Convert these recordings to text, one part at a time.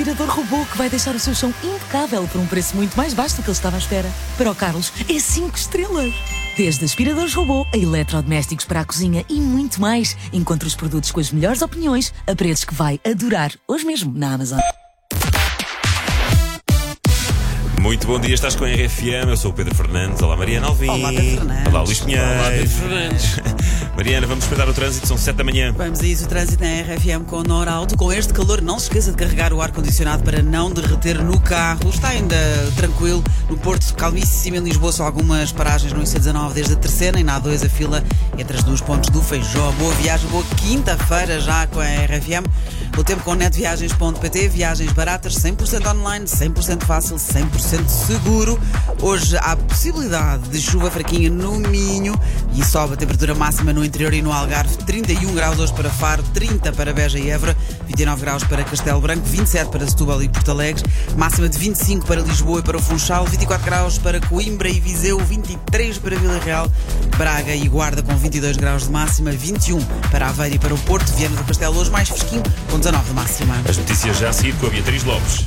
aspirador robô que vai deixar o seu chão impecável por um preço muito mais baixo do que ele estava à espera. Para o Carlos, é 5 estrelas. Desde aspiradores robô a eletrodomésticos para a cozinha e muito mais. Encontre os produtos com as melhores opiniões a preços que vai adorar. Hoje mesmo na Amazon. Muito bom dia, estás com a RFM, eu sou o Pedro Fernandes. Olá Mariana Alvim. Olá Pedro Fernandes. Olá Luís Pinheiro. Olá Pedro Fernandes. Mariana, vamos espreitar o trânsito, são 7 da manhã. Vamos a isso, o trânsito na RFM com o Norauto. Com este calor, não se esqueça de carregar o ar-condicionado para não derreter no carro. Está ainda tranquilo no Porto, calmíssimo em Lisboa, só algumas paragens no IC19 desde a Terceira e na A2 a fila entre as duas pontes do Feijó. Boa viagem, boa quinta-feira já com a RFM. O tempo com netviagens.pt, viagens baratas, 100% online, 100% fácil, 100% seguro. Hoje há possibilidade de chuva fraquinha no Minho e sobe a temperatura máxima no interior e no Algarve. 31 graus hoje para Faro, 30 para Beja e Évora, 29 graus para Castelo Branco, 27 para Setúbal e Porto Alegre, máxima de 25 para Lisboa e para o Funchal, 24 graus para Coimbra e Viseu, 23 para Vila Real, Braga e Guarda com 22 graus de máxima, 21 para Aveiro e para o Porto, Viana do Castelo hoje mais fresquinho com 19 de máxima. As notícias já a seguir com a Beatriz Lopes.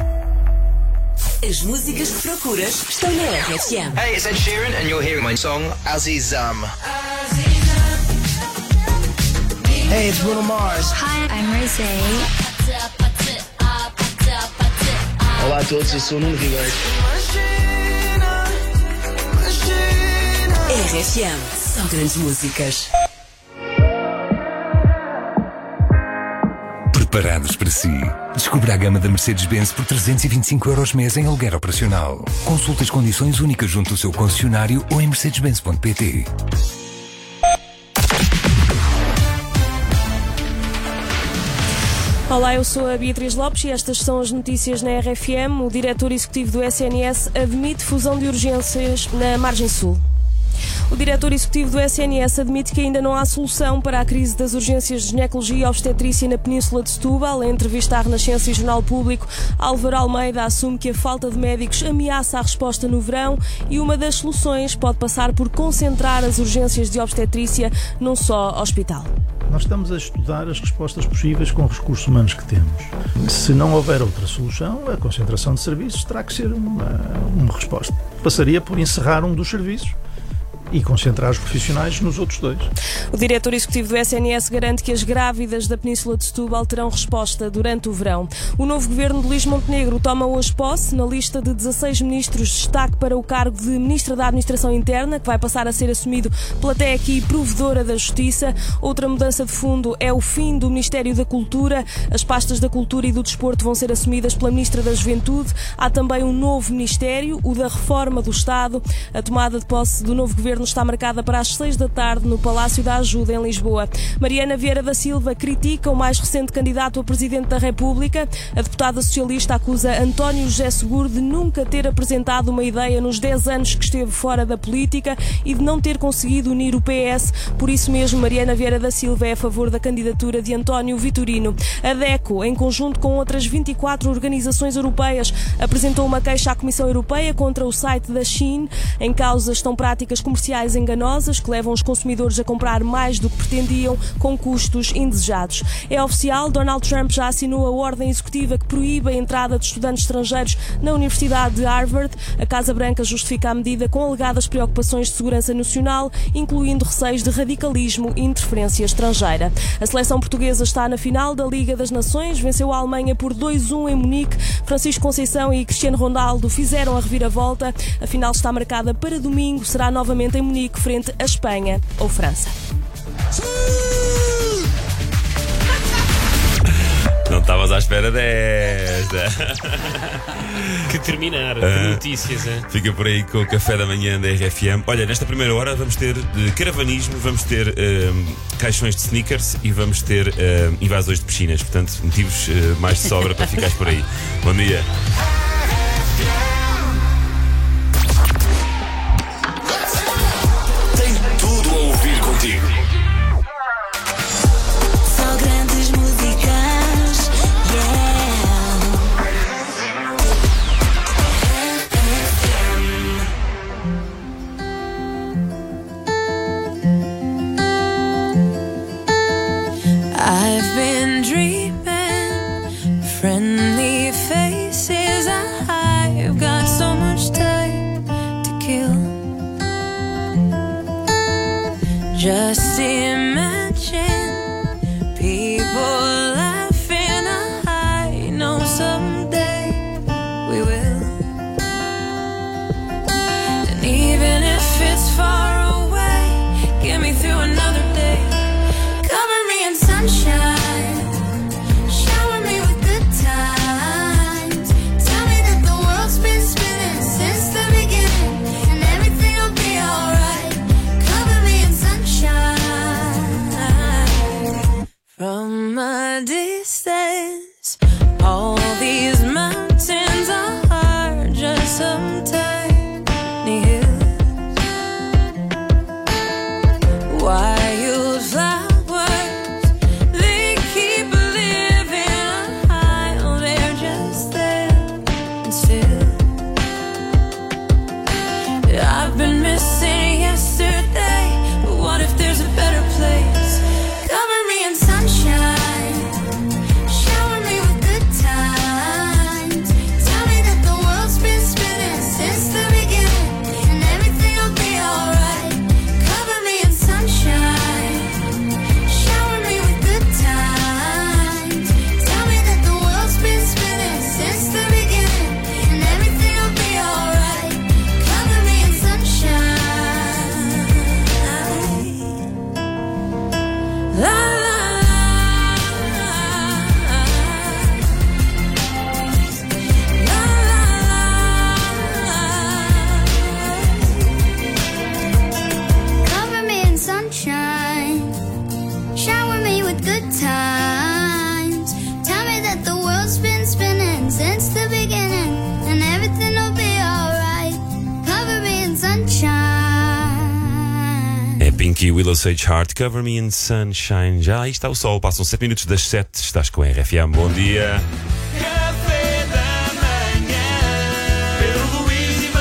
As músicas que procuras estão na RFM. Hey, it's Ed Sheeran and you're hearing my song Azizam. Hey, it's Bruno Mars. Hi, I'm Rosé. Olá a todos, eu sou o Nuno Ribeiro. RFM, só grandes músicas. Preparados para si. Descubra a gama da Mercedes-Benz por 325 € mês em aluguer operacional. Consulte as condições únicas junto ao seu concessionário ou em mercedes-benz.pt. Olá, eu sou a Beatriz Lopes e estas são as notícias na RFM. O diretor executivo do SNS admite fusão de urgências na Margem Sul. O diretor executivo do SNS admite que ainda não há solução para a crise das urgências de ginecologia e obstetrícia na Península de Setúbal. Em entrevista à Renascença e Jornal Público, Álvaro Almeida assume que a falta de médicos ameaça a resposta no verão e uma das soluções pode passar por concentrar as urgências de obstetrícia num só hospital. Nós estamos a estudar as respostas possíveis com os recursos humanos que temos. Se não houver outra solução, a concentração de serviços terá que ser uma resposta. Passaria por encerrar um dos serviços e concentrar os profissionais nos outros dois. O diretor executivo do SNS garante que as grávidas da Península de Setúbal terão resposta durante o verão. O novo governo de Luís Montenegro toma hoje posse. Na lista de 16 ministros, destaque para o cargo de Ministra da Administração Interna, que vai passar a ser assumido pela TEC e Provedora da Justiça. Outra mudança de fundo é o fim do Ministério da Cultura. As pastas da Cultura e do Desporto vão ser assumidas pela Ministra da Juventude. Há também um novo Ministério, o da Reforma do Estado. A tomada de posse do novo governo está marcada para as 6 da tarde no Palácio da Ajuda, em Lisboa. Mariana Vieira da Silva critica o mais recente candidato a Presidente da República. A deputada socialista acusa António José Seguro de nunca ter apresentado uma ideia nos 10 anos que esteve fora da política e de não ter conseguido unir o PS. Por isso mesmo, Mariana Vieira da Silva é a favor da candidatura de António Vitorino. A DECO, em conjunto com outras 24 organizações europeias, apresentou uma queixa à Comissão Europeia contra o site da Shein. Em causa estão práticas comerciais enganosas que levam os consumidores a comprar mais do que pretendiam, com custos indesejados. É oficial, Donald Trump já assinou a ordem executiva que proíbe a entrada de estudantes estrangeiros na Universidade de Harvard. A Casa Branca justifica a medida com alegadas preocupações de segurança nacional, incluindo receios de radicalismo e interferência estrangeira. A seleção portuguesa está na final da Liga das Nações, venceu a Alemanha por 2-1 em Munique. Francisco Conceição e Cristiano Ronaldo fizeram a reviravolta. A final está marcada para domingo, será novamente em Munique, frente a Espanha ou França. Não estavas à espera desta. Que terminar, que notícias, hein? Fica por aí com o café da manhã da RFM. Olha, nesta primeira hora vamos ter caravanismo, vamos ter caixões de sneakers e vamos ter invasões de piscinas. Portanto, motivos mais de sobra para ficares por aí. Bom dia. I've been dreaming, friendly Aqui Willow Sage Heart, Cover Me in Sunshine. Já aí está o sol, passam 7 minutos das 7. Estás com a RFM, bom dia. Café da manhã, Pedro Luís e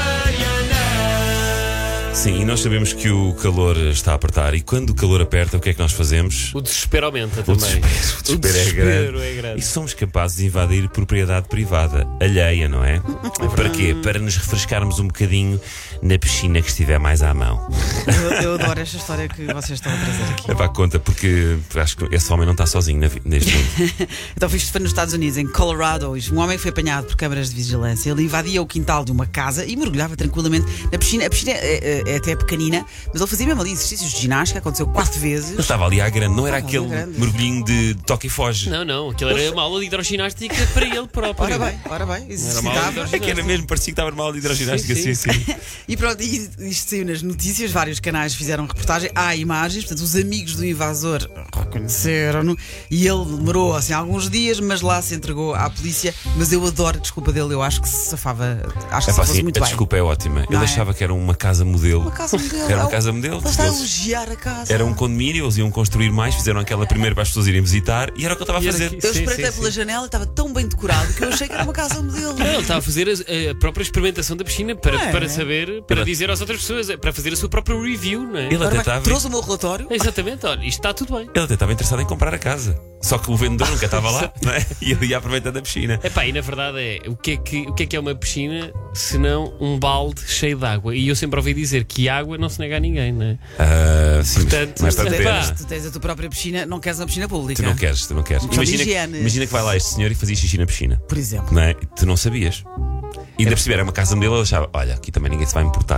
Mariana. Sim, e nós sabemos que o calor está a apertar. E quando o calor aperta, o que é que nós fazemos? O desespero aumenta O também. desespero é grande. E somos capazes de invadir propriedade privada, alheia, não é? Para quê? Para nos refrescarmos um bocadinho na piscina que estiver mais à mão. Eu adoro esta história que vocês estão a trazer aqui. Leva a conta, porque acho que esse homem não está sozinho neste mundo. Então isto foi nos Estados Unidos, em Colorado. Um homem foi apanhado por câmaras de vigilância. Ele invadia o quintal de uma casa e mergulhava tranquilamente na piscina. A piscina é até pequenina, mas ele fazia mesmo ali exercícios de ginástica. Aconteceu 4 vezes. Ele estava ali à grande, não era Estava ali aquele à grande. mergulhinho de toque e foge. Não, aquilo era uma aula de hidroginástica para ele próprio. Ora bem, Era exercitava. É que era mesmo, parecia que estava numa aula de hidroginástica. Sim, Sim. E pronto, isto saiu nas notícias, vários canais fizeram reportagem, há imagens, portanto, os amigos do invasor reconheceram-no e ele demorou assim alguns dias, mas lá se entregou à polícia. Mas eu adoro a desculpa dele, eu acho que se safava, acho que se fosse muito a bem. desculpa é ótima. Não Ele é? achava que era uma casa modelo. Uma casa modelo. Era uma casa modelo. Ele está a Eles- elogiar a casa. Era um condomínio, eles iam construir mais, fizeram aquela primeira para as pessoas irem visitar e era o que ele estava a E era fazer. aqui- Eu Sim, espreitei sim, pela janela e estava tão bem decorado que eu achei que era uma casa modelo. Não, ele estava a fazer a própria experimentação da piscina para saber, para dizer às outras pessoas, para fazer a sua própria review, não é? Ele Ora até bem, estava. trouxe o meu relatório. Exatamente, olha, isto está tudo bem. Ele até estava interessado em comprar a casa. Só que o vendedor nunca estava lá, não é? E ele ia aproveitando a piscina. Epá, e na verdade o que é uma piscina se não um balde cheio de água? E eu sempre ouvi dizer que água não se nega a ninguém, não é? Sim, Portanto, mas para epá, ter. Tu tens a tua própria piscina, não queres uma piscina pública. Tu não queres. de higiene. Imagina que vai lá este senhor e fazia xixi na piscina. Por exemplo. Não é? E tu não sabias. E ainda perceber, era uma casa dele, ele achava, olha, aqui também ninguém se vai importar.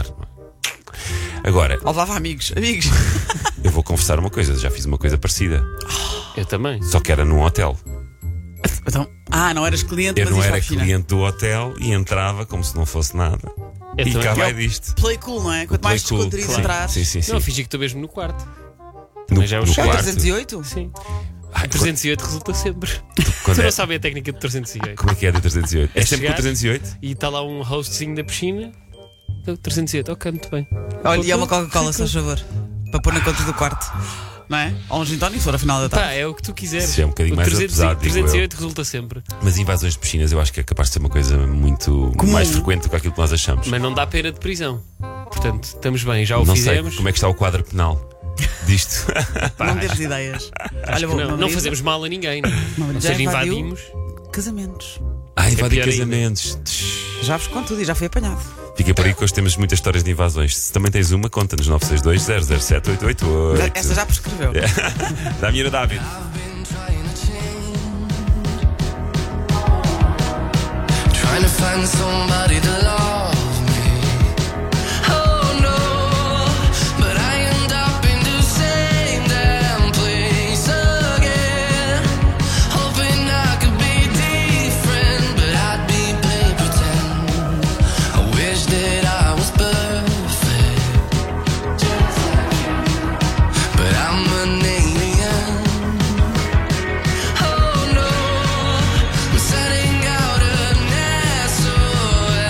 Agora, Ou levava amigos. eu vou confessar uma coisa, já fiz uma coisa parecida. eu também. Só que era num hotel. Então, não eras cliente, Eu mas não isto era à piscina. cliente do hotel e entrava como se não fosse nada. Eu E também. cá vai Eu- disto. Play cool, não é? Quanto mais Play cool, descontraído claro. entrar. Sim. Não, fingi que estou mesmo no quarto. No, Também já é o no cheiro. quarto. 308? Sim. Ai, 308 resulta sempre. quando Tu é- não sabes a técnica de 308. Como é que é de 308? É É sempre com chegar- 308? E está lá um hostzinho da piscina. Então, 308, ok, muito bem. Olha, e é uma Coca-Cola, se faz favor. Para pôr na conta do quarto. Não é? Ou um gin tonic, se for a final da Pá, tarde. é o que tu quiseres. Isso é um bocadinho O mais 300 pesado, digo 308 resulta sempre. Mas invasões de piscinas eu acho que é capaz de ser uma coisa muito mais frequente do que aquilo que nós achamos. Mas não dá pena de prisão. Portanto, estamos bem, já o Não fizemos. sei como é que está o quadro penal disto. Não temos ideias. Olha, Não fazemos mal a ninguém. Não? Ou já seja, invadiu invadimos. casamentos. Invadir pior ainda. casamentos. Já vos conto tudo e já foi apanhado. Fica por aí que hoje temos muitas histórias de invasões. Se também tens uma, conta-nos 962 007 888. Essa já prescreveu. Da minha David. Trying to find somebody to love me. Oh no, but I end up in the same damn place again. Hoping I could be different, but I'd be playing pretend. I wish that I was perfect, but I'm an alien. Oh no, I'm setting out an SOS.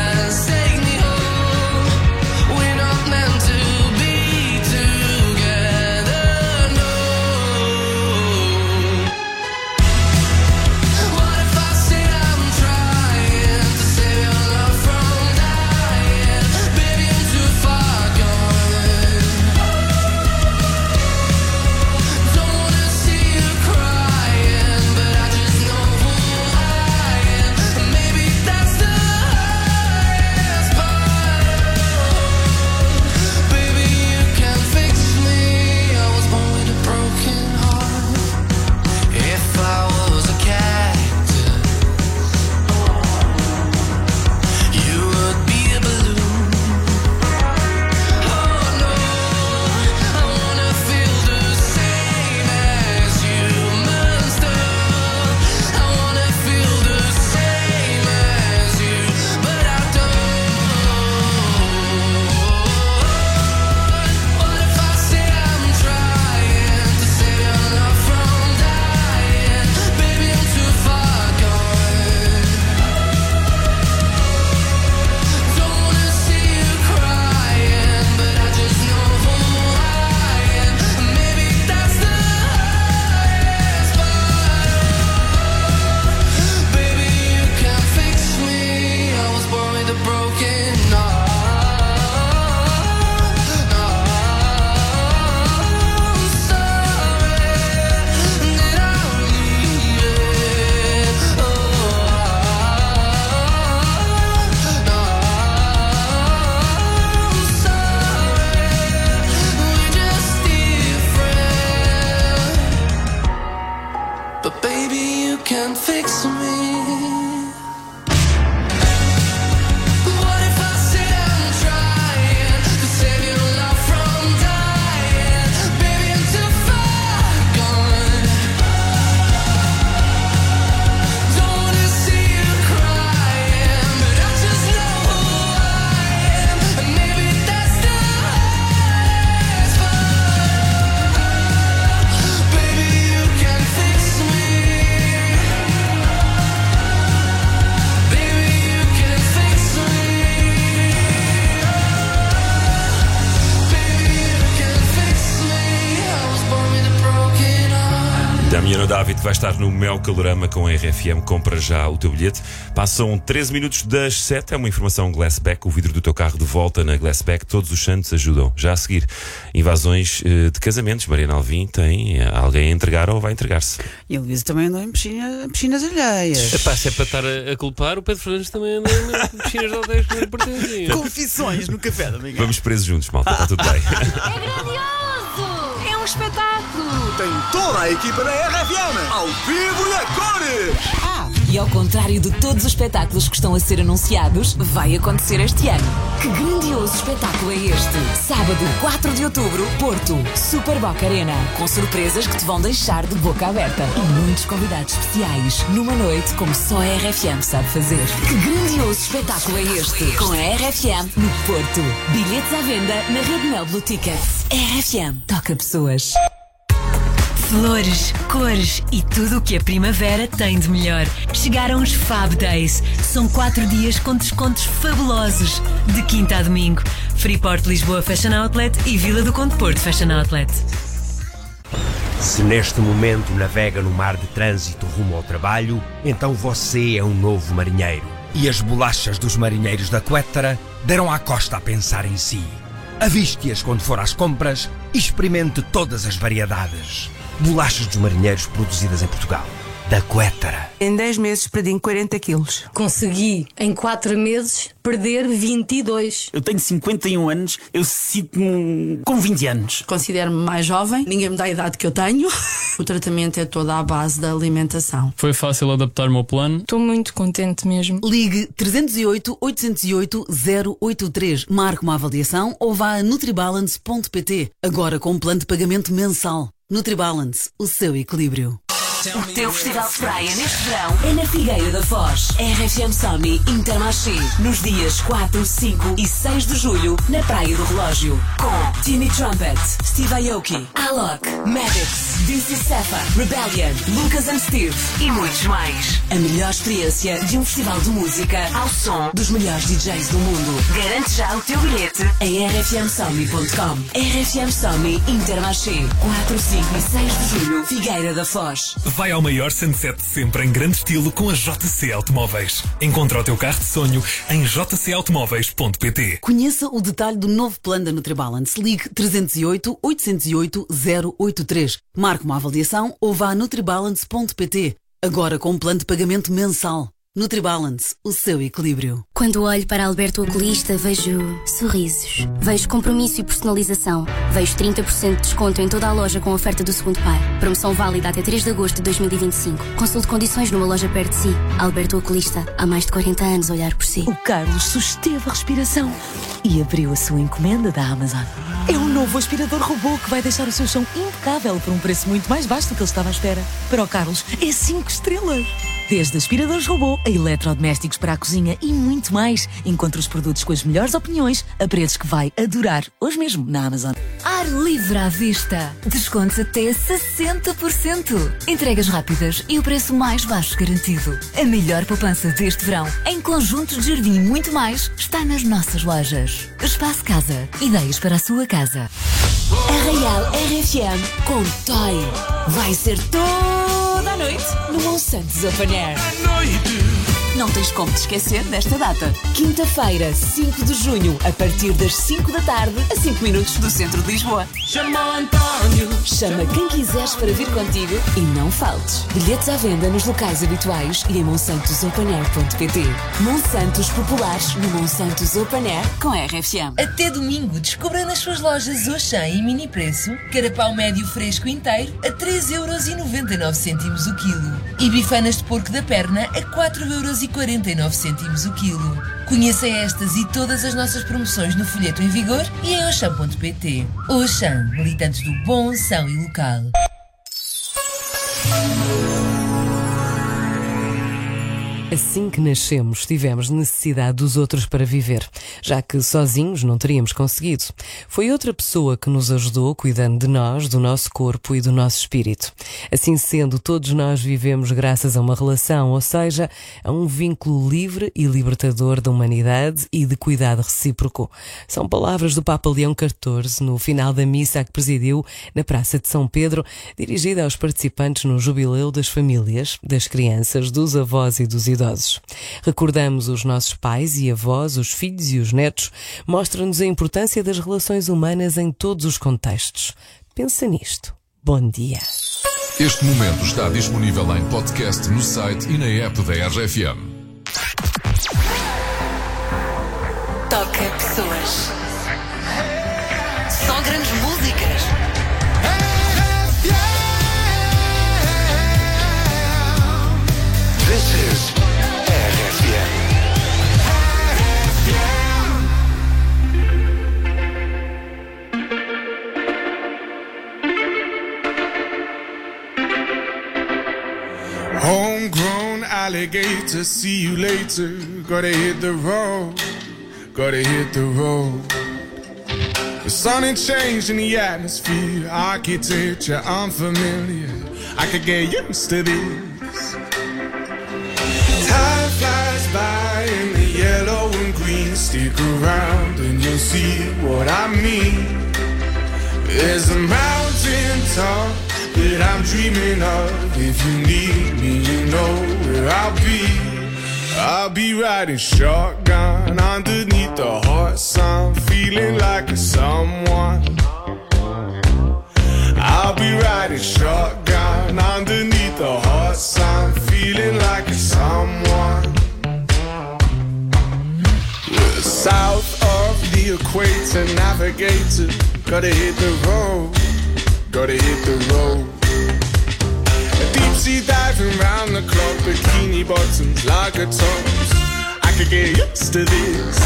David vai estar no Mel Calorama com a RFM. Compra já o teu bilhete. Passam 13 minutos das 7. É uma informação Glassback. O vidro do teu carro de volta na Glassback. Todos os santos ajudam. Já a seguir, invasões de casamentos. Mariana Alvim tem alguém a entregar ou vai entregar-se. E a Luísa também andou em piscinas alheias. Epá, se é para estar a culpar, o Pedro Fernandes também anda em piscinas de hotéis que não lhe pertencem. Confissões no café da manhã. Vamos presos juntos, malta. Está tudo bem. É grandioso! É um espetáculo! Tem toda a equipa da RFM ao vivo e a cores! E ao contrário de todos os espetáculos que estão a ser anunciados, vai acontecer este ano. Que grandioso espetáculo é este? Sábado, 4 de outubro, Porto, Super Boca Arena. Com surpresas que te vão deixar de boca aberta. E muitos convidados especiais, numa noite como só a RFM sabe fazer. Que grandioso espetáculo é este? Com a RFM no Porto. Bilhetes à venda na Rede Mel Blue Tickets. RFM toca pessoas. Flores, cores e tudo o que a primavera tem de melhor. Chegaram os Fab Days. São 4 dias com descontos fabulosos. De quinta a domingo. Freeport Lisboa Fashion Outlet e Vila do Conde Porto Fashion Outlet. Se neste momento navega no mar de trânsito rumo ao trabalho, então você é um novo marinheiro. E as bolachas dos marinheiros da Quettara deram à costa a pensar em si. Aviste-as quando for às compras e experimente todas as variedades. Bolachas dos marinheiros produzidas em Portugal. Da Quettara. Em 10 meses perdi 40 quilos. Consegui, em 4 meses, perder 22. Eu tenho 51 anos, eu sinto-me com 20 anos. Considero-me mais jovem, ninguém me dá a idade que eu tenho. O tratamento é toda à base da alimentação. Foi fácil adaptar-me ao plano. Estou muito contente mesmo. Ligue 308 808 083. Marque uma avaliação ou vá a nutribalance.pt. Agora com um plano de pagamento mensal. NutriBalance, o seu equilíbrio. O teu festival de praia neste verão é na Figueira da Foz. RFM Somni Intermarché. Nos dias 4, 5 e 6 de julho, na Praia do Relógio. Com Timmy Trumpet, Steve Aoki, Alok, Maddox, DC Safa, Rebellion, Lucas and Steve e muitos mais. A melhor experiência de um festival de música ao som dos melhores DJs do mundo. Garante já o teu bilhete em rfmsomni.com. RFM Somni Intermarché. 4, 5 e 6 de julho, Figueira da Foz. Vai ao maior sunset de sempre em grande estilo com a JC Automóveis. Encontra o teu carro de sonho em jcautomóveis.pt. Conheça o detalhe do novo plano da NutriBalance. Ligue 308 808 083. Marque uma avaliação ou vá a nutribalance.pt. Agora com um plano de pagamento mensal. NutriBalance, o seu equilíbrio. Quando olho para Alberto Oculista, vejo sorrisos. Vejo compromisso e personalização. Vejo 30% de desconto em toda a loja com a oferta do segundo par. Promoção válida até 3 de agosto de 2025. Consulte condições numa loja perto de si. Alberto Oculista, há mais de 40 anos a olhar por si. O Carlos susteve a respiração e abriu a sua encomenda da Amazon. É um novo aspirador robô que vai deixar o seu chão impecável por um preço muito mais baixo do que ele estava à espera. Para o Carlos, é 5 estrelas. Desde aspiradores robô a eletrodomésticos para a cozinha e muito mais. Encontre os produtos com as melhores opiniões a preços que vai adorar. Hoje mesmo na Amazon. Ar livre à vista. Descontos até 60%. Entregas rápidas e o preço mais baixo garantido. A melhor poupança deste verão, em conjuntos de jardim e muito mais, está nas nossas lojas. Espaço Casa. Ideias para a sua casa. Arraial RFM com Toy. Vai ser toda a noite no Monsantos Open Air. Não tens como te esquecer desta data. Quinta-feira, 5 de junho, a partir das 5 da tarde, a 5 minutos do centro de Lisboa. Chama quem quiseres para vir contigo e não faltes. Bilhetes à venda nos locais habituais e em monsantosopenair.pt. Monsantos populares no Monsantos Open Air com RFM. Até domingo, descubra nas suas lojas Auchan e Mini Preço carapau médio fresco inteiro a 3,99€ o quilo e bifanas de porco da perna a 4,49€ o quilo. Conheça estas e todas as nossas promoções no folheto em vigor e em Auchan.pt. Auchan, militantes do bom, são e local. Assim que nascemos, tivemos necessidade dos outros para viver, já que sozinhos não teríamos conseguido. Foi outra pessoa que nos ajudou, cuidando de nós, do nosso corpo e do nosso espírito. Assim sendo, todos nós vivemos graças a uma relação, ou seja, a um vínculo livre e libertador da humanidade e de cuidado recíproco. São palavras do Papa Leão XIV no final da missa que presidiu na Praça de São Pedro, dirigida aos participantes no Jubileu das Famílias, das crianças, dos avós e dos idosos. Recordamos os nossos pais e avós, os filhos e os netos, mostra-nos a importância das relações humanas em todos os contextos. Pensa nisto. Bom dia. Este momento está disponível em podcast no site e na app da RFM. Toca pessoas. Só grandes músicas. This is RFM. Homegrown alligator, see you later. Gotta hit the road, gotta hit the road. The sun ain't changed in the atmosphere, architecture unfamiliar. I could get used to this. Time flies by in the yellow and green. Stick around and you'll see what I mean. There's a mountain top that I'm dreaming of. If you need me, you know where I'll be. I'll be riding shotgun underneath the hot sun, feeling like a someone. I'll be riding shotgun underneath the hot sun, feeling like a someone. We're south of the equator, navigator. Gotta hit the road, gotta hit the road. Deep sea diving round the clock, bikini bottoms, lager tops. I could get used to this.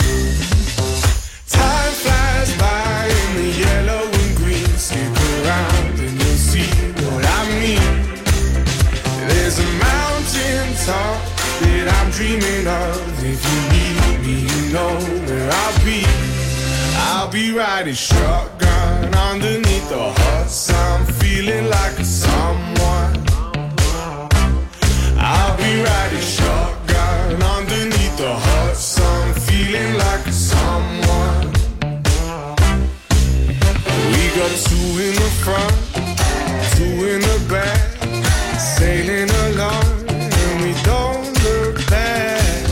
Time flies by in the yellow and green. Stick around and you'll see what I mean. There's a mountain top that I'm dreaming of. If you need me, you know where I'll be. I'll be riding shotgun underneath the hot sun, feeling like a someone. I'll be riding shotgun underneath the hot sun, feeling like a someone. We got two in the front, two in the back, sailing along, and we don't look back.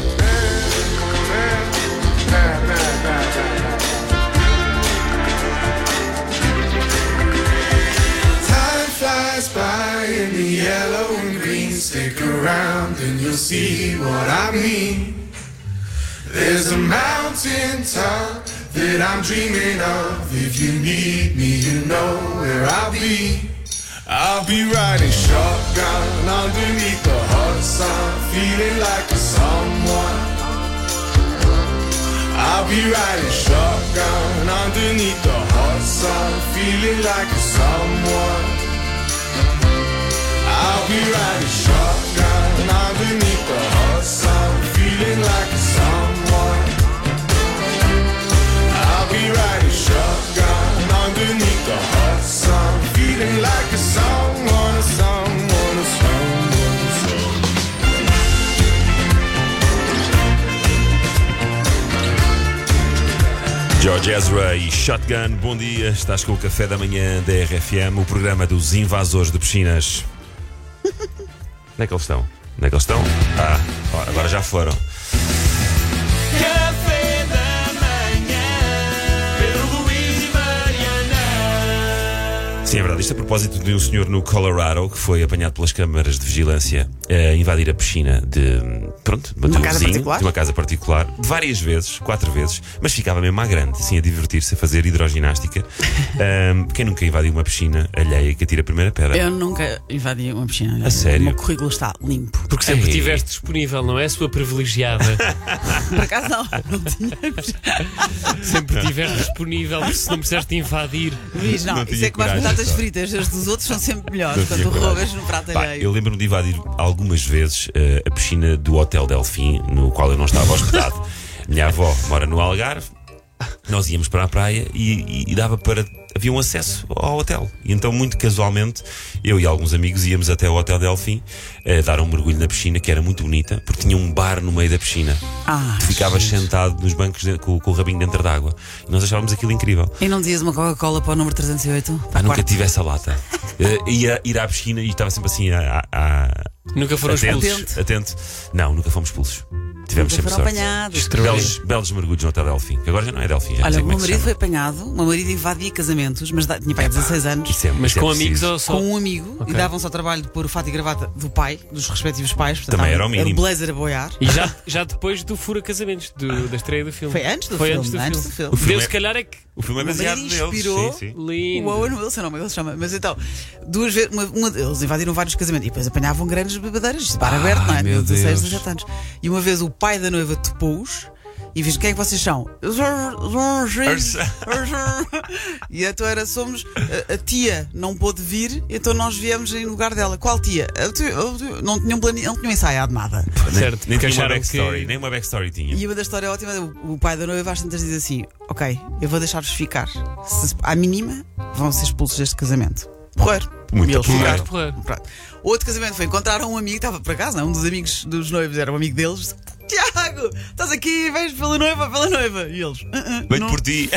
By in the yellow and green, stick around and you'll see what I mean. There's a mountain top that I'm dreaming of. If you need me, you know where I'll be. I'll be riding shotgun underneath the hot sun, feeling like a someone. I'll be riding shotgun underneath the hot sun, feeling like a someone. I'll be riding shotgun underneath the hot sun, feeling like a someone. I'll be riding shotgun underneath the hot sun, feeling like a someone, someone, someone, someone. George Ezra e Shotgun, bom dia. Estás com o café da manhã da RFM, o programa dos invasores de piscinas. Onde é que eles estão? Onde é que eles estão? Ah, agora já foram. Café da manhã, Pedro Luís e Mariana. Sim, é verdade. Isto a propósito de um senhor no Colorado que foi apanhado pelas câmaras de vigilância a invadir a piscina de uma casa particular, várias vezes, 4 vezes, mas ficava mesmo à grande, assim, a divertir-se, a fazer hidroginástica. Quem nunca invadiu uma piscina alheia que atira a primeira pedra? Eu nunca invadi uma piscina alheia. A sério? O meu currículo está limpo. Porque sempre estiveste disponível, não é? Sua privilegiada. Por acaso não tinha. Sempre estiveste disponível, se não precisaste invadir. Luís, não isso é que vais mudar batatas fritas, as dos outros são sempre melhores Não quando tinha tu coragem. roubas no prato Pá, alheio. eu lembro-me de invadir algumas vezes a piscina do Hotel Delfim, no qual eu não estava hospedado. Minha avó mora no Algarve, nós íamos para a praia e dava para. Havia um acesso ao hotel. E então, muito casualmente, eu e alguns amigos íamos até o Hotel Delfim dar um mergulho na piscina, que era muito bonita, porque tinha um bar no meio da piscina. Tu ficavas sentado nos bancos com o rabinho dentro d'água. E nós achávamos aquilo incrível. E não dizias uma Coca-Cola para o número 308? Nunca tive essa lata. Ia ir à piscina e estava sempre assim Nunca foram expulsos? Atento. Não, nunca fomos expulsos. Tivemos Nunca sempre foram sorte. apanhados. Belos mergulhos no Hotel Delfim, que agora já não é Delfim. Já Olha, não sei o como meu é que se marido foi chama. apanhado, o meu marido invadia casamentos, mas tinha pai 16 anos. Mas com amigos ou só? Com um amigo, Ok. e davam-se ao trabalho de pôr o fato e gravata do pai, dos respectivos pais. Portanto, Também era o mínimo. Era o blazer a boiar. E já depois do Fura Casamentos, da estreia do filme. Foi antes do Foi filme. Antes do filme. O filme Deus, é- se calhar, é que. O filme é O meu baseado marido neles. inspirou Sim. Lindo. o Owen Wilson, não, como ele se chama. Mas então, duas vezes, eles invadiram vários casamentos e depois apanhavam grandes bebedeiras, bar aberto, não é? meu 16, Deus. 17 anos. E uma vez o pai da noiva topou-os e diz: quem é que vocês são? E então somos. A tia não pôde vir, então nós viemos em lugar dela. Qual tia? Não tinham ensaiado nada. Certo, Nem tinha uma acharam backstory, que- nem uma backstory tinha. E uma da história ótima, o pai da noiva às tantas diz assim: ok, eu vou deixar-vos ficar. Se, à mínima, vão ser expulsos deste casamento. Porreiro. Muito E eles porreiro. ficaram. Pronto. Outro casamento foi encontraram um amigo, estava por acaso, não, um dos amigos dos noivos era um amigo deles. Tiago, estás aqui, vens pela noiva. E eles: Venho não, por ti.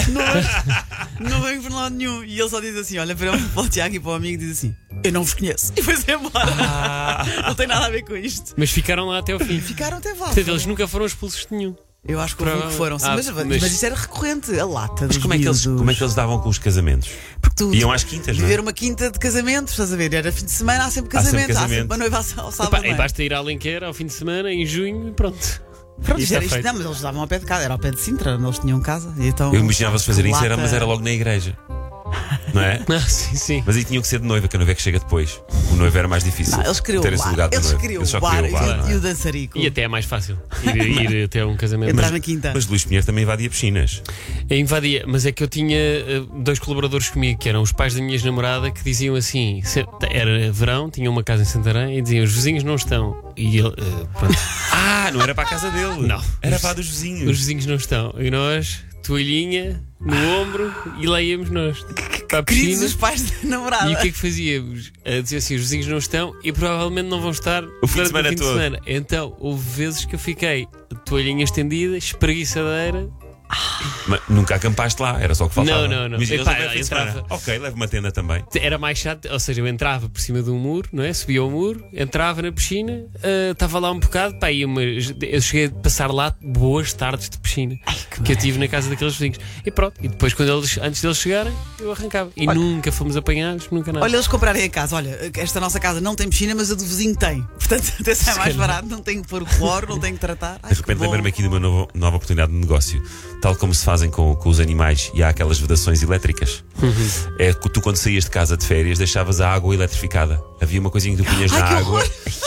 não venho por lado nenhum. E ele só diz assim: olha para o Tiago e para o amigo e diz assim: eu não vos conheço. E foi-se embora. Não tem nada a ver com isto. Mas ficaram lá até ao fim. Ficaram até lá. Portanto, eles nunca foram expulsos de nenhum. Eu acho que foram. Ah, Mas isso era recorrente, a lata. Mas como é que eles davam com os casamentos? Porque tu Iam às quintas, não é? viver uma quinta de casamentos, estás a ver? Era fim de semana, há sempre Há sempre casamento, há sempre casamento. uma noiva ao sábado. Epá, não é? e basta ir à Alenquer ao fim de semana, em junho, e pronto. Pronto, Isso era está isto. feito. Não, mas eles davam ao pé de casa, era ao pé de Sintra, onde eles tinham casa. E então, Eu imaginava-se fazer isso, lata- mas era logo na igreja. Não é? Sim. Mas aí tinham que ser de noiva, que a noiva é que chega depois. O noivo era mais difícil. Não, eles queriam ter o esse bar, lugar de eles noivo. queriam Eles só o bar, queriam não é? e o dançarico. E até é mais fácil ir até um casamento. Entrar na quinta. Mas Luís Pinheiro também invadia piscinas. Eu invadia, mas é que eu tinha dois colaboradores comigo, que eram os pais da minha ex-namorada, que diziam assim: era verão, tinham uma casa em Santarém, e diziam: os vizinhos não estão. E ele, pronto. Não era para a casa dele. Não. Era para a dos vizinhos. Os vizinhos não estão. E nós, toalhinha no ombro, e lá íamos nós. Para a Queridos piscina. os pais da namorada. E o que é que fazíamos? Dizer assim: os vizinhos não estão e provavelmente não vão estar O fim de durante semana todo. semana. Então, houve vezes que eu fiquei toalhinha estendida, espreguiçadeira. Mas nunca acampaste lá, era só o que faltava. Não. Mas eles Epá, também fim de semana. entrava. Ok, leva uma tenda também. Era mais chato, ou seja, eu entrava por cima de um muro, não é? Subia ao muro, entrava na piscina, estava lá um bocado, pá, eu cheguei a passar lá boas tardes de piscina que eu tive na casa daqueles vizinhos. E pronto, e depois, antes deles chegarem, eu arrancava. E nunca fomos apanhados, nunca nada. Olha, eles comprarem a casa. Olha, esta nossa casa não tem piscina, mas a do vizinho tem. Portanto, até sai mais barato, não tem que pôr o cloro, não tem que tratar. De repente lembro-me aqui de uma nova oportunidade de negócio. Tal como se fazem com os animais e há aquelas vedações elétricas. É que tu, quando saías de casa de férias, deixavas a água eletrificada. Havia uma coisinha que tu punhas na água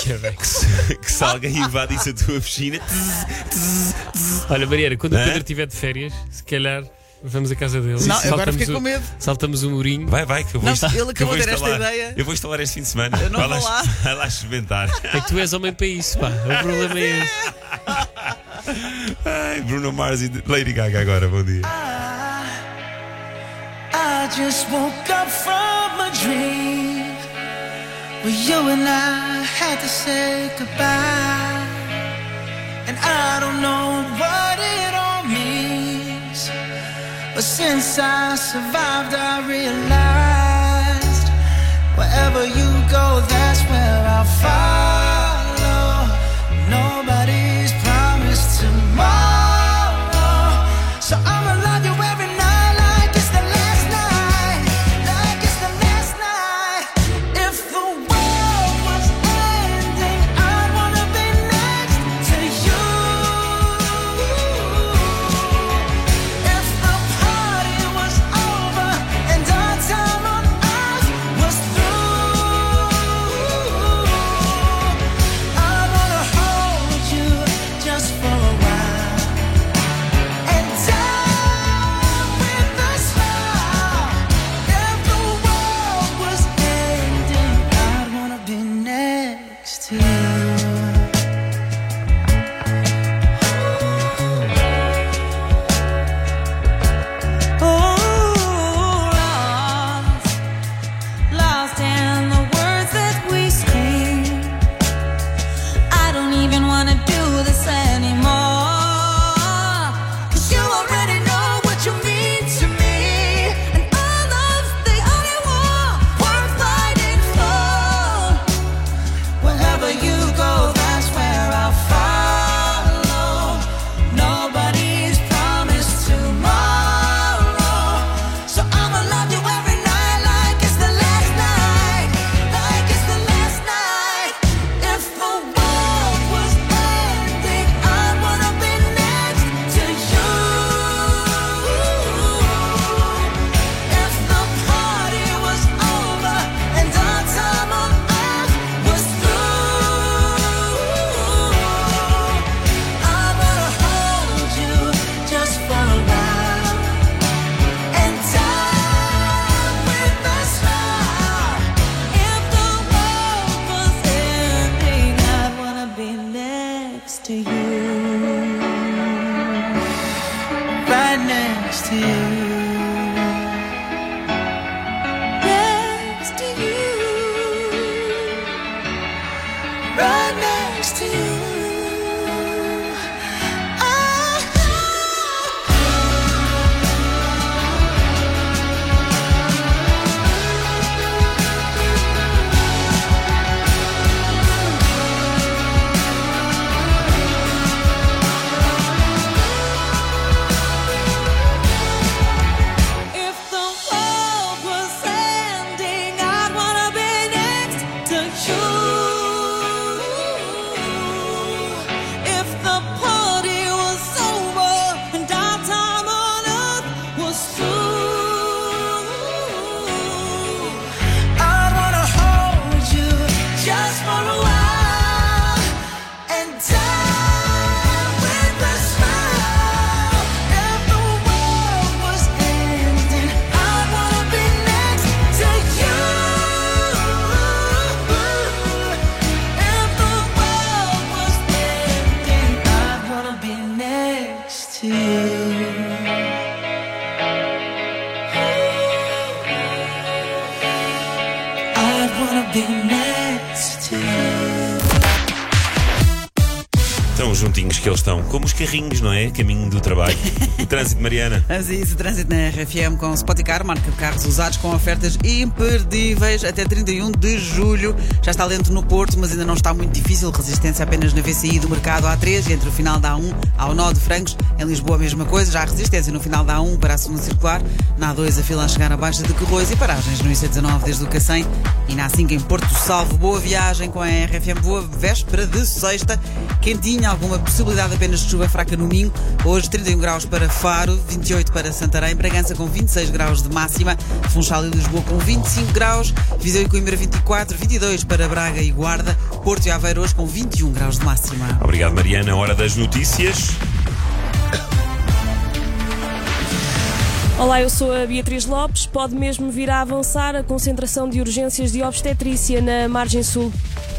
que se alguém invadisse a tua piscina. Olha, Mariana, quando o Pedro estiver de férias, se calhar vamos à casa dele. Não, agora fiquei com medo. Saltamos o murinho. Vai, que eu vou Não, instalar. ele acabou de ter esta ideia. Eu vou instalar este fim de semana. Eu não vai vou lá. Vai lá experimentar. É que tu és homem para isso, pá. O problema é esse. Ai, Bruno Mars e Lady Gaga agora, bom dia. I just woke up from a dream where you and I had to say goodbye. And I don't know what it all means, but since I survived, I realized wherever you go, that's where I'll follow. Nobody's promised tomorrow, so I'ma love you every night like it's the last night, like it's the last night. If the world was ending, I wanna be next to you. If the party was over and our time on earth was through, right next to you. Next to you, right next to you. Tão juntinhos que eles estão, como os carrinhos, não é? Caminho do trabalho. O trânsito, Mariana. Mas isso, trânsito na RFM com Spoticar, marca de carros usados com ofertas imperdíveis até 31 de julho. Já está lento no Porto, mas ainda não está muito difícil. Resistência apenas na VCI do mercado A3 e entre o final da A1 ao nó de Francos. Em Lisboa, a mesma coisa. Já há resistência no final da A1 para a segunda circular. Na A2, a fila a chegar à Baixa de Corroios e paragens no IC19 desde o Cacém. E na A5 em Porto Salvo. Boa viagem com a RFM. Boa véspera de sexta. Quentinha, alguma possibilidade apenas de chuva fraca no Minho. Hoje 31 graus para Faro, 28 para Santarém, Bragança com 26 graus de máxima, Funchal e Lisboa com 25 graus, Viseu e Coimbra 24, 22 para Braga e Guarda, Porto e Aveiro hoje com 21 graus de máxima. Obrigado, Mariana. Hora das notícias. Olá, eu sou a Beatriz Lopes. Pode mesmo vir a avançar a concentração de urgências de obstetrícia na Margem Sul.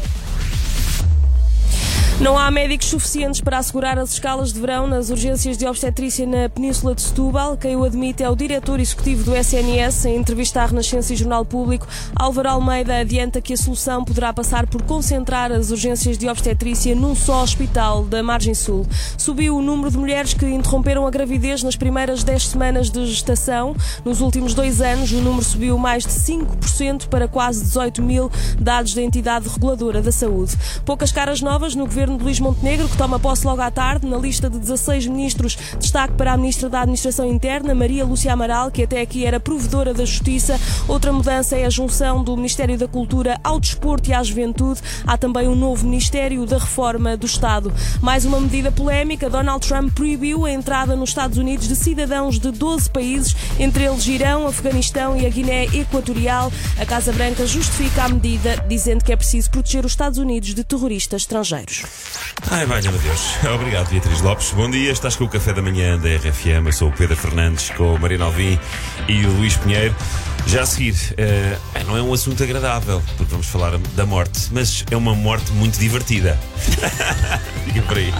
Não há médicos suficientes para assegurar as escalas de verão nas urgências de obstetrícia na Península de Setúbal. Quem o admite é o diretor executivo do SNS. Em entrevista à Renascença e Jornal Público, Álvaro Almeida adianta que a solução poderá passar por concentrar as urgências de obstetrícia num só hospital da Margem Sul. Subiu o número de mulheres que interromperam a gravidez nas primeiras 10 semanas de gestação. Nos últimos 2 anos, o número subiu mais de 5% para quase 18 mil, dados da entidade reguladora da saúde. Poucas caras novas no governo de Luís Montenegro, que toma posse logo à tarde. Na lista de 16 ministros, destaque para a Ministra da Administração Interna, Maria Lúcia Amaral, que até aqui era provedora da Justiça. Outra mudança é a junção do Ministério da Cultura ao Desporto e à Juventude. Há também um novo Ministério da Reforma do Estado. Mais uma medida polémica. Donald Trump proibiu a entrada nos Estados Unidos de cidadãos de 12 países, entre eles Irão, Afeganistão e a Guiné Equatorial. A Casa Branca justifica a medida, dizendo que é preciso proteger os Estados Unidos de terroristas estrangeiros. Ai, valha-me Deus. Obrigado, Beatriz Lopes. Bom dia, estás com o Café da Manhã da RFM. Eu sou o Pedro Fernandes, com o Mariana Alvim e o Luís Pinheiro. Já a seguir, não é um assunto agradável, porque vamos falar da morte, mas é uma morte muito divertida. Fica por aí.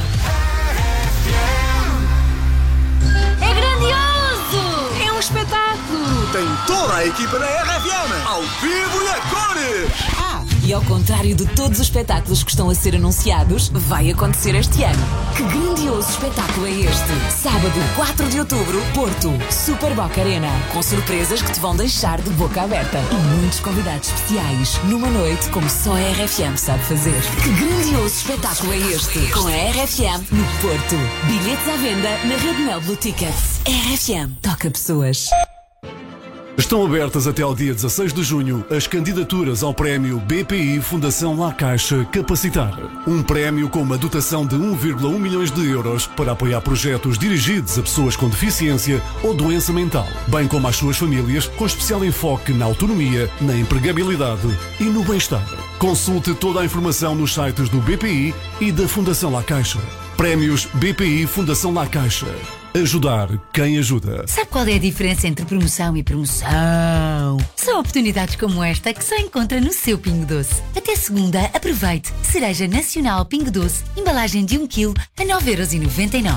É grandioso! É um espetáculo! Tem toda a equipa da RFM, ao vivo e a cores! E ao contrário de todos os espetáculos que estão a ser anunciados, vai acontecer este ano. Que grandioso espetáculo é este? Sábado, 4 de outubro, Porto, Super Boca Arena. Com surpresas que te vão deixar de boca aberta. E muitos convidados especiais, numa noite como só a RFM sabe fazer. Que grandioso espetáculo é este? Com a RFM no Porto. Bilhetes à venda na Rede Mel Blue Tickets. RFM toca pessoas. Estão abertas até ao dia 16 de junho as candidaturas ao prémio BPI Fundação La Caixa Capacitar. Um prémio com uma dotação de 1,1 milhões de euros para apoiar projetos dirigidos a pessoas com deficiência ou doença mental, bem como às suas famílias, com especial enfoque na autonomia, na empregabilidade e no bem-estar. Consulte toda a informação nos sites do BPI e da Fundação La Caixa. Prémios BPI Fundação La Caixa. Ajudar quem ajuda. Sabe qual é a diferença entre promoção e promoção? São oportunidades como esta que só encontra no seu Pingo Doce. Até segunda, aproveite. Cereja Nacional Pingo Doce, embalagem de 1 kg a 9,99€.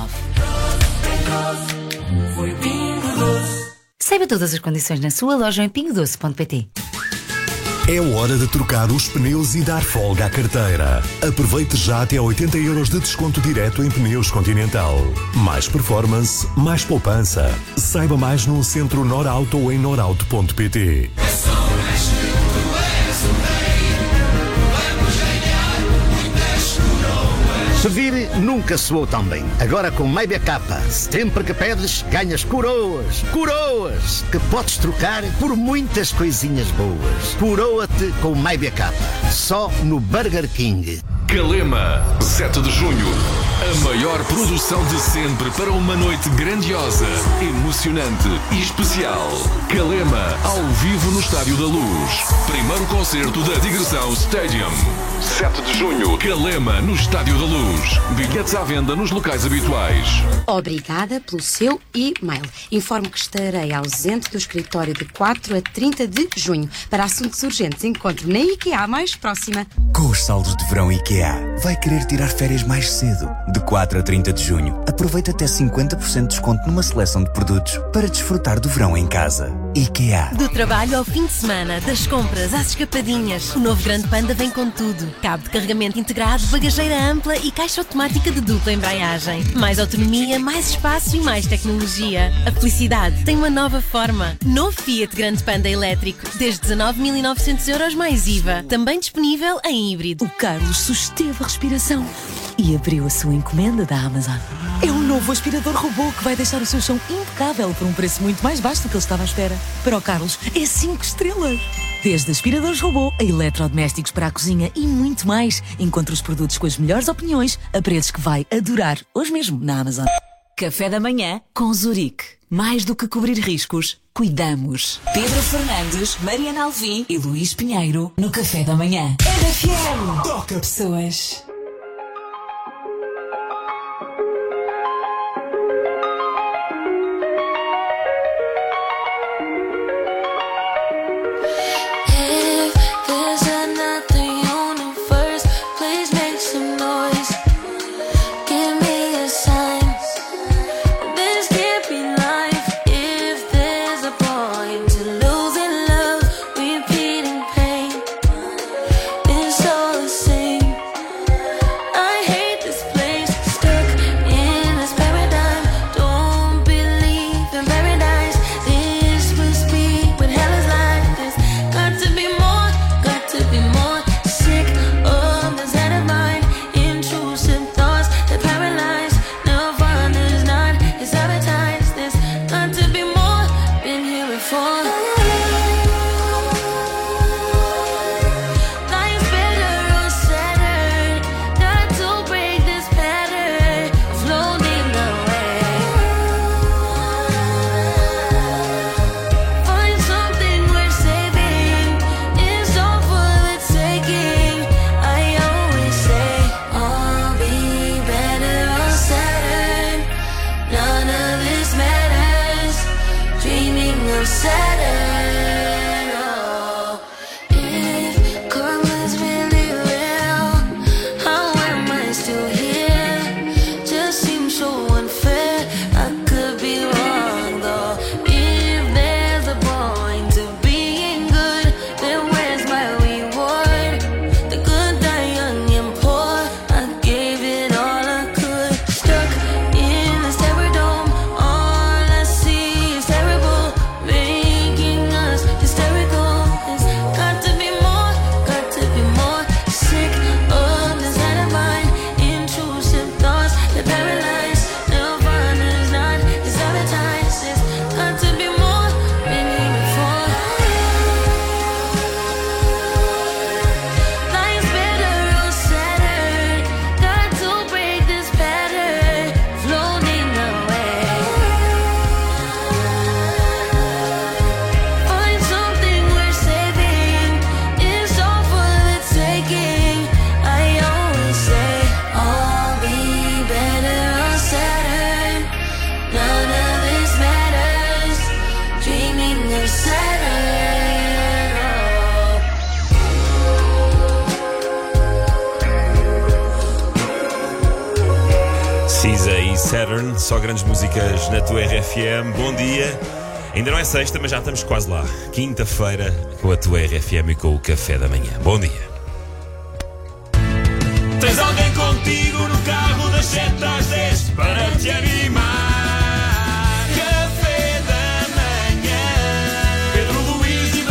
Saiba todas as condições na sua loja em pingodoce.pt. É hora de trocar os pneus e dar folga à carteira. Aproveite já até 80€ de desconto direto em pneus Continental. Mais performance, mais poupança. Saiba mais no centro Norauto ou em norauto.pt. Pedir nunca soou tão bem. Agora com Maybach, sempre que pedes, ganhas coroas. Coroas que podes trocar por muitas coisinhas boas. Coroa-te com Maybach, só no Burger King. Calema, 7 de junho. A maior produção de sempre para uma noite grandiosa, emocionante e especial. Calema, ao vivo no Estádio da Luz. Primeiro concerto da Digressão Stadium. 7 de junho, Calema, no Estádio da Luz. Bilhetes à venda nos locais habituais. Obrigada pelo seu e-mail. Informo que estarei ausente do escritório de 4 a 30 de junho. Para assuntos urgentes, encontro na IKEA mais próxima. Com os saldos de verão IKEA, vai querer tirar férias mais cedo. De 4 a 30 de junho, aproveita até 50% de desconto numa seleção de produtos para desfrutar do verão em casa. IKEA. Do trabalho ao fim de semana, das compras às escapadinhas, o novo Grande Panda vem com tudo. Cabo de carregamento integrado, bagageira ampla e caixa automática de dupla embreagem. Mais autonomia, mais espaço e mais tecnologia. A felicidade tem uma nova forma. Novo Fiat Grande Panda elétrico, desde 19.900€ mais IVA. Também disponível em híbrido. O Carlos susteve a respiração e abriu a sua encomenda da Amazon. É um novo aspirador robô que vai deixar o seu chão impecável por um preço muito mais baixo do que ele estava à espera. Para o Carlos, é 5 estrelas. Desde aspiradores robô a eletrodomésticos para a cozinha e muito mais. Encontre os produtos com as melhores opiniões a preços que vai adorar hoje mesmo na Amazon. Café da manhã com Zurique. Mais do que cobrir riscos, cuidamos. Pedro Fernandes, Mariana Alvim e Luís Pinheiro no Café da Manhã. RFM. Toca pessoas. Miranda e Saturn, só grandes músicas na tua RFM. Bom dia. Ainda não é sexta, mas já estamos quase lá. Quinta-feira com a tua RFM e com o Café da Manhã. Bom dia. Tens alguém contigo no carro das 7 às 10 para te animar. Café da Manhã. Pedro, Luís e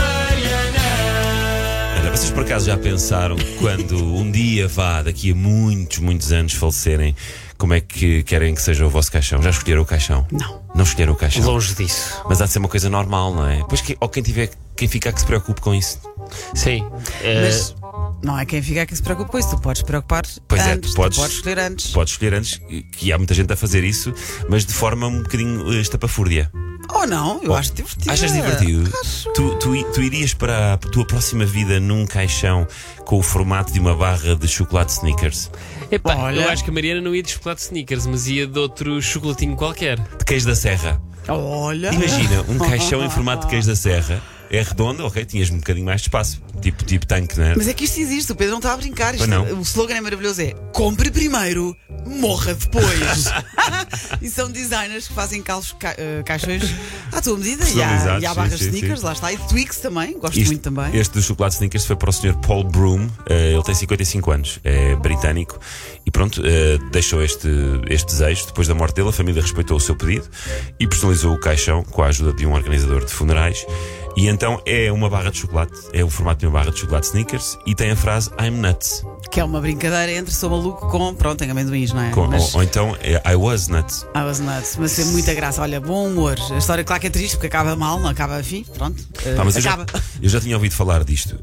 Mariana. Olha, vocês por acaso já pensaram que quando um dia vá, daqui a muitos anos falecerem, como é que querem que seja o vosso caixão? Já escolheram o caixão? Não escolheram o caixão? Longe disso. Mas há de ser uma coisa normal, não é? Pois ou quem ficar que se preocupe com isso. Sim. Mas não é quem fica que se preocupe com isso. Tu podes preocupar antes, tu podes escolher antes. Podes escolher antes, que há muita gente a fazer isso, mas de forma um bocadinho estapafúrdia. Ou não, eu acho divertido. Achas divertido? Tu irias para a tua próxima vida num caixão com o formato de uma barra de chocolate Snickers? Epá, eu acho que a Mariana não ia de chocolate Snickers, mas ia de outro chocolatinho qualquer. De queijo da serra. Olha! Imagina, um caixão em formato de queijo da serra. É redondo, ok, tinhas um bocadinho mais de espaço. Tipo tanque, não é? Mas é que isto existe, o Pedro não está a brincar. Não. O slogan é maravilhoso, é compre primeiro, morra depois. E são designers que fazem caixões à tua medida. E há barras Snickers, lá está. E Twix também, gosto muito também. Este do chocolate Snickers foi para o Sr. Paul Broom. Ele tem 55 anos, é britânico. E pronto, deixou este desejo. Depois da morte dele, a família respeitou o seu pedido e personalizou o caixão com a ajuda de um organizador de funerais. E então é uma barra de chocolate, é o formato de uma barra de chocolate Snickers e tem a frase I'm nuts. Que é uma brincadeira entre sou maluco com, pronto, tem amendoins, não é? Ou então I was nuts. I was nuts, mas tem muita graça. Olha, bom humor. A história, claro que é triste porque acaba mal, não acaba afim, pronto. Mas acaba. Eu já tinha ouvido falar disto,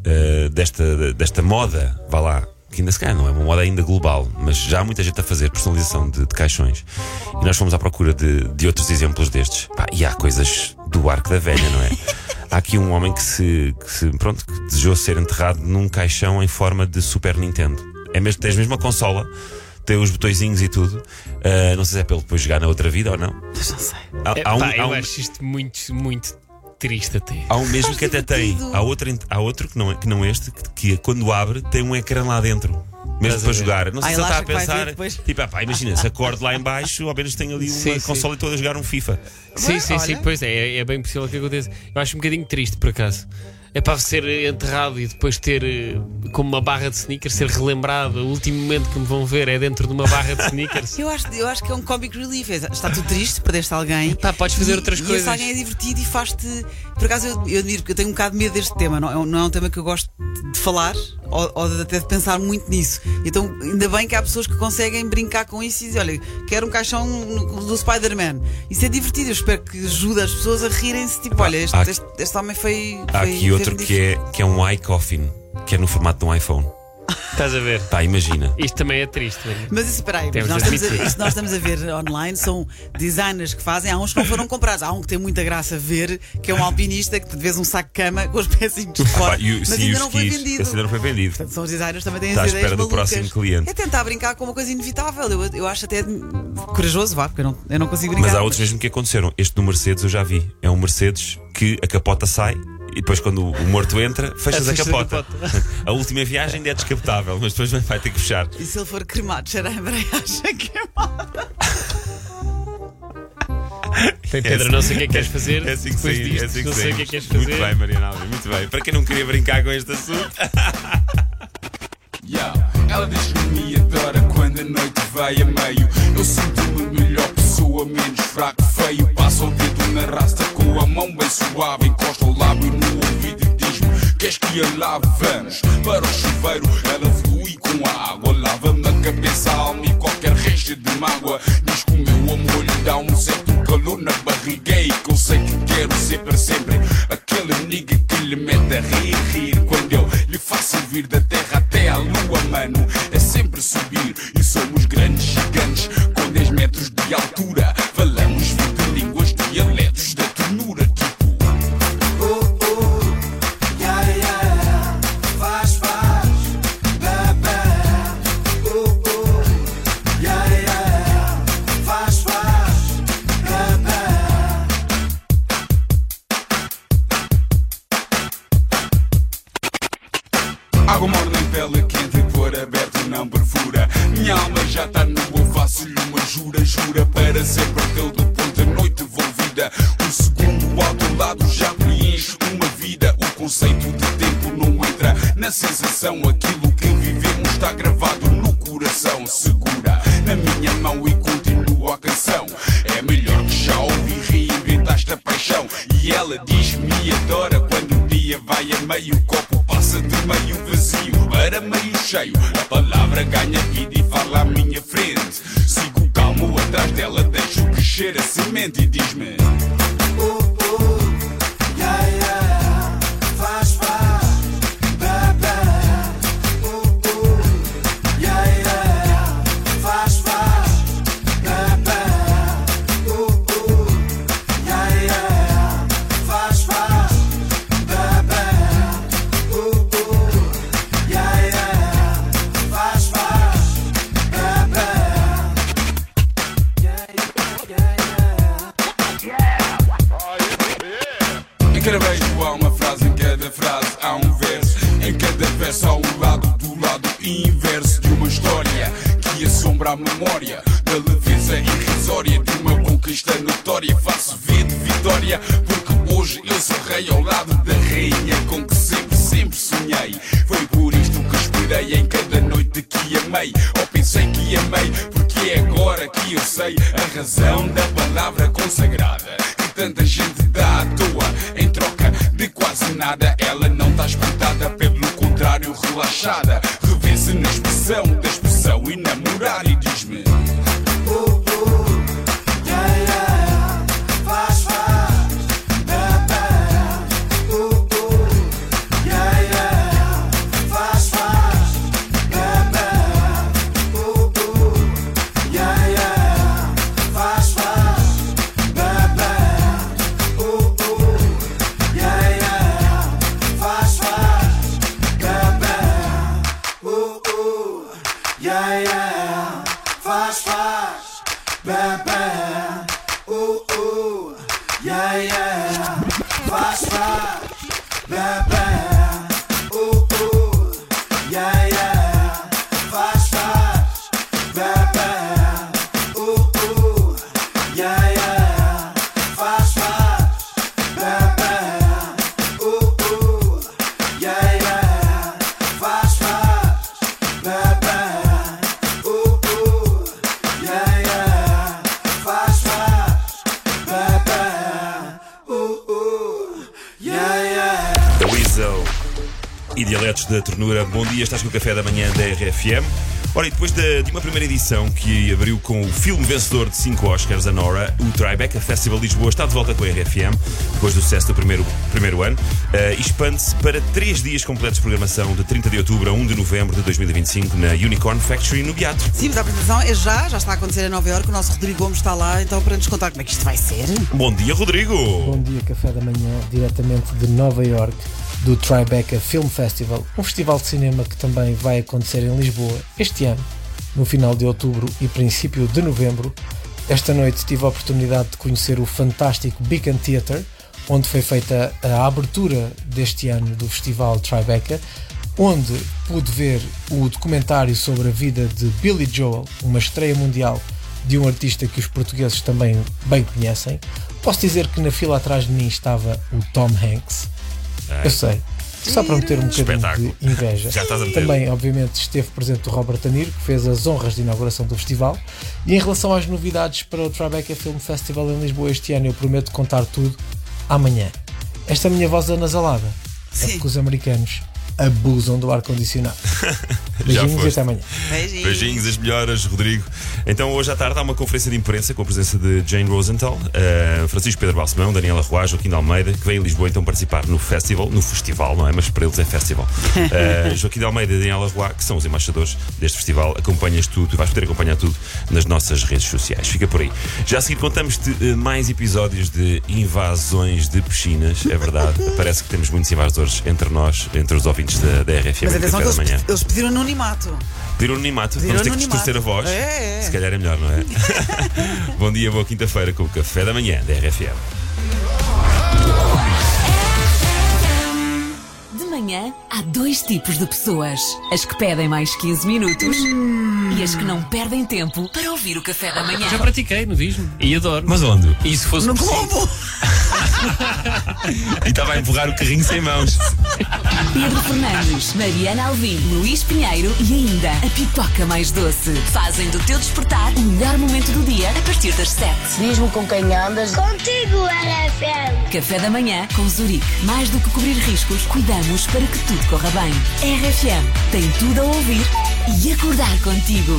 desta moda, vá lá. Que ainda se calhar não é uma moda ainda global, mas já há muita gente a fazer personalização de caixões. E nós fomos à procura de outros exemplos destes. E há coisas do arco da velha, não é? Há aqui um homem que desejou ser enterrado num caixão em forma de Super Nintendo. Tens mesmo a consola, tem os botõezinhos e tudo. Não sei se é para ele depois jogar na outra vida ou não. Mas não sei. Eu acho isto muito triste até. Há um mesmo que até tem. Há outro que não este, que quando abre tem um ecrã lá dentro. Mesmo para jogar. Não sei se ele está a pensar. Imagina, se acorde lá em baixo, ao menos tem ali uma consola e toda a jogar um FIFA. Sim, pois é bem possível que aconteça. Eu acho um bocadinho triste, por acaso. É para ser enterrado e depois ter como uma barra de Snickers, ser relembrado. O último momento que me vão ver é dentro de uma barra de Snickers. Eu acho que é um comic relief. Está tudo triste, perdeste alguém. Podes fazer outras coisas. E esse alguém é divertido e faz-te. Por acaso eu admiro, porque eu tenho um bocado de medo deste tema. Não é um tema que eu gosto de falar ou até de pensar muito nisso. Então ainda bem que há pessoas que conseguem brincar com isso e dizer, olha, quero um caixão do Spider-Man. Isso é divertido. Eu espero que ajude as pessoas a rirem-se. Tipo, olha, este homem foi. Há aqui outro que é um iCoffin, que é no formato de um iPhone. Estás a ver? Imagina. Isto também é triste. Mas isso, espera aí, nós estamos a ver online, são designers que fazem. Há uns que não foram comprados. Há um que tem muita graça a ver, que é um alpinista que te vês um saco de cama com os pezinhos de fora. Mas ainda não foi vendido. Ainda não foi vendido. Portanto, são os designers também têm as ideias espera do malucas. próximo cliente. É tentar brincar com uma coisa inevitável. Eu acho até corajoso, porque eu não consigo brincar. Mas há outros mesmo que aconteceram. Este do Mercedes eu já vi. É um Mercedes que a capota sai. E depois quando o morto entra, fechas a capota. A última viagem ainda é descapotável, mas depois vai ter que fechar. E se ele for cremado, cheira a embreagem queimada. Pedro, não sei o que é que queres fazer. É assim que sei. Não sei o que é que queres fazer. Muito bem, Mariana Alves, muito bem. Para quem não queria brincar com este assunto. Ela diz que me adora quando a noite vai a meio. Eu sinto-me melhor pessoa, menos fraco, feio. Passo o dedo na rasta com a mão bem suave. Encosta o lábio no ouvido e diz-me: queres que a lave? Vamos para o chuveiro. Ela flui com a água, lava-me a cabeça, a alma e qualquer resto de mágoa. Diz que o meu amor lhe dá um certo calor na barriga e que eu sei que quero ser para sempre aquele nigga que lhe mete a rir. Quando eu lhe faço vir da terra até à lua, mano, é sempre subir. E somos grandes gigantes com 10 metros de altura. Falamos 20 línguas, dialetos da ternura. Tipo faz, bebê. Faz, bebê. Água morna em pele quente, cor aberta jura para sempre teu de ponta noite envolvida. Um segundo ao teu lado já preenche uma vida. O conceito de tempo não entra na sensação. Aquilo que vivemos está gravado no coração. Segura na minha mão e continua a canção. É melhor que já ouvi, reinventaste a paixão. E ela diz-me adora quando o dia vai a meio. O copo passa de meio vazio para meio cheio. A palavra ganha vida e fala à minha frente. Sigo calmo atrás dela, deixo crescer a semente e diz-me: yeah, yeah, faz, bebê. Yeah, yeah, faz, bebê. Yeah, yeah, faz, bebê. Yeah, yeah, faz, bebê. Em cada beijo há uma frase, em cada frase há um verso. Em cada verso há um lado do lado inverso de uma história que assombra a memória da leveza irrisória de uma conquista notória. Faço V de vitória porque hoje eu sou rei ao lado da rainha com que sempre sonhei. Foi por isto que esperei em cada noite que amei. Ou pensei que amei porque é agora que eu sei a razão da palavra consagrada que tanta gente dá à toa em troca de quase nada. Ela não está espantada, pelo contrário relaxada. Revê-se na expressão da expressão e namorar e diz-me: yeah, yeah, faz, bebê. Yeah, yeah, faz, bebê. Yeah, yeah, faz, bebê. Yeah, yeah, faz, bebê. Yeah, yeah, faz, bebê. Yeah, yeah, faz, bebê. Yeah, yeah, faz, bebê. Yeah, yeah, faz, bebê. Yeah, yeah, faz, bebê. Yeah, yeah, faz, bebê. Yeah, yeah. The Weasel e Dialetos da Ternura. Bom dia, estás com o café da manhã da RFM. Ora, e depois de uma primeira edição que abriu com o filme vencedor de 5 Oscars, a Nora, o Tribeca Festival Lisboa está de volta com a RFM, depois do sucesso do primeiro ano, e expande-se para 3 dias completos de programação, de 30 de outubro a 1 de novembro de 2025, na Unicorn Factory, no Beato. Sim, mas a apresentação é já está a acontecer em Nova Iorque. O nosso Rodrigo Gomes está lá, então para nos contar como é que isto vai ser. Bom dia, Rodrigo! Bom dia, café da manhã, diretamente de Nova Iorque, do Tribeca Film Festival, um festival de cinema que também vai acontecer em Lisboa este ano, no final de outubro e princípio de novembro. Esta noite tive a oportunidade de conhecer o fantástico Beacon Theatre, onde foi feita a abertura deste ano do festival Tribeca, onde pude ver o documentário sobre a vida de Billy Joel, uma estreia mundial de um artista que os portugueses também bem conhecem. Posso dizer que na fila atrás de mim estava o Tom Hanks. Eu sei, só para meter um bocadinho de inveja. Já estás a meter. Também, obviamente, esteve presente o Robert De Niro, que fez as honras de inauguração do festival. E em relação às novidades para o Tribeca Film Festival em Lisboa este ano, eu prometo contar tudo amanhã. Esta minha voz anasalada é porque os americanos abusam do ar-condicionado. Beijinhos e até amanhã. Beijinhos, as melhoras, Rodrigo. Então, hoje à tarde há uma conferência de imprensa com a presença de Jane Rosenthal, Francisco Pedro Balsemão, Daniela Roa, Joaquim de Almeida, que vem a Lisboa então participar no festival, não é? Mas para eles é festival. Joaquim de Almeida e Daniela Roa, que são os embaixadores deste festival. Acompanhas tudo, vais poder acompanhar tudo nas nossas redes sociais. Fica por aí. Já a seguir contamos-te mais episódios de invasões de piscinas. É verdade, parece que temos muitos invasores entre nós, entre os ouvintes da RFM. Mas atenção que manhã. eles pediram anonimato. Pediram anonimato, vamos ter que distorcer a voz. Se calhar é melhor, não é? Bom dia, boa quinta-feira com o café da manhã da RFM. De manhã há 2 tipos de pessoas. As que pedem mais 15 minutos e as que não perdem tempo para ouvir o café da manhã. Já pratiquei no Disney e adoro. Mas onde? E se fosse no possível? Globo! E estava a empurrar o carrinho sem mãos. Pedro Fernandes, Mariana Alvim, Luís Pinheiro e ainda a pipoca mais doce. Fazem do teu despertar o melhor momento do dia a partir das 7. Diz-me com quem andas. Contigo, RFM. Café da manhã com Zurique. Mais do que cobrir riscos, cuidamos para que tudo corra bem. RFM tem tudo a ouvir e acordar contigo.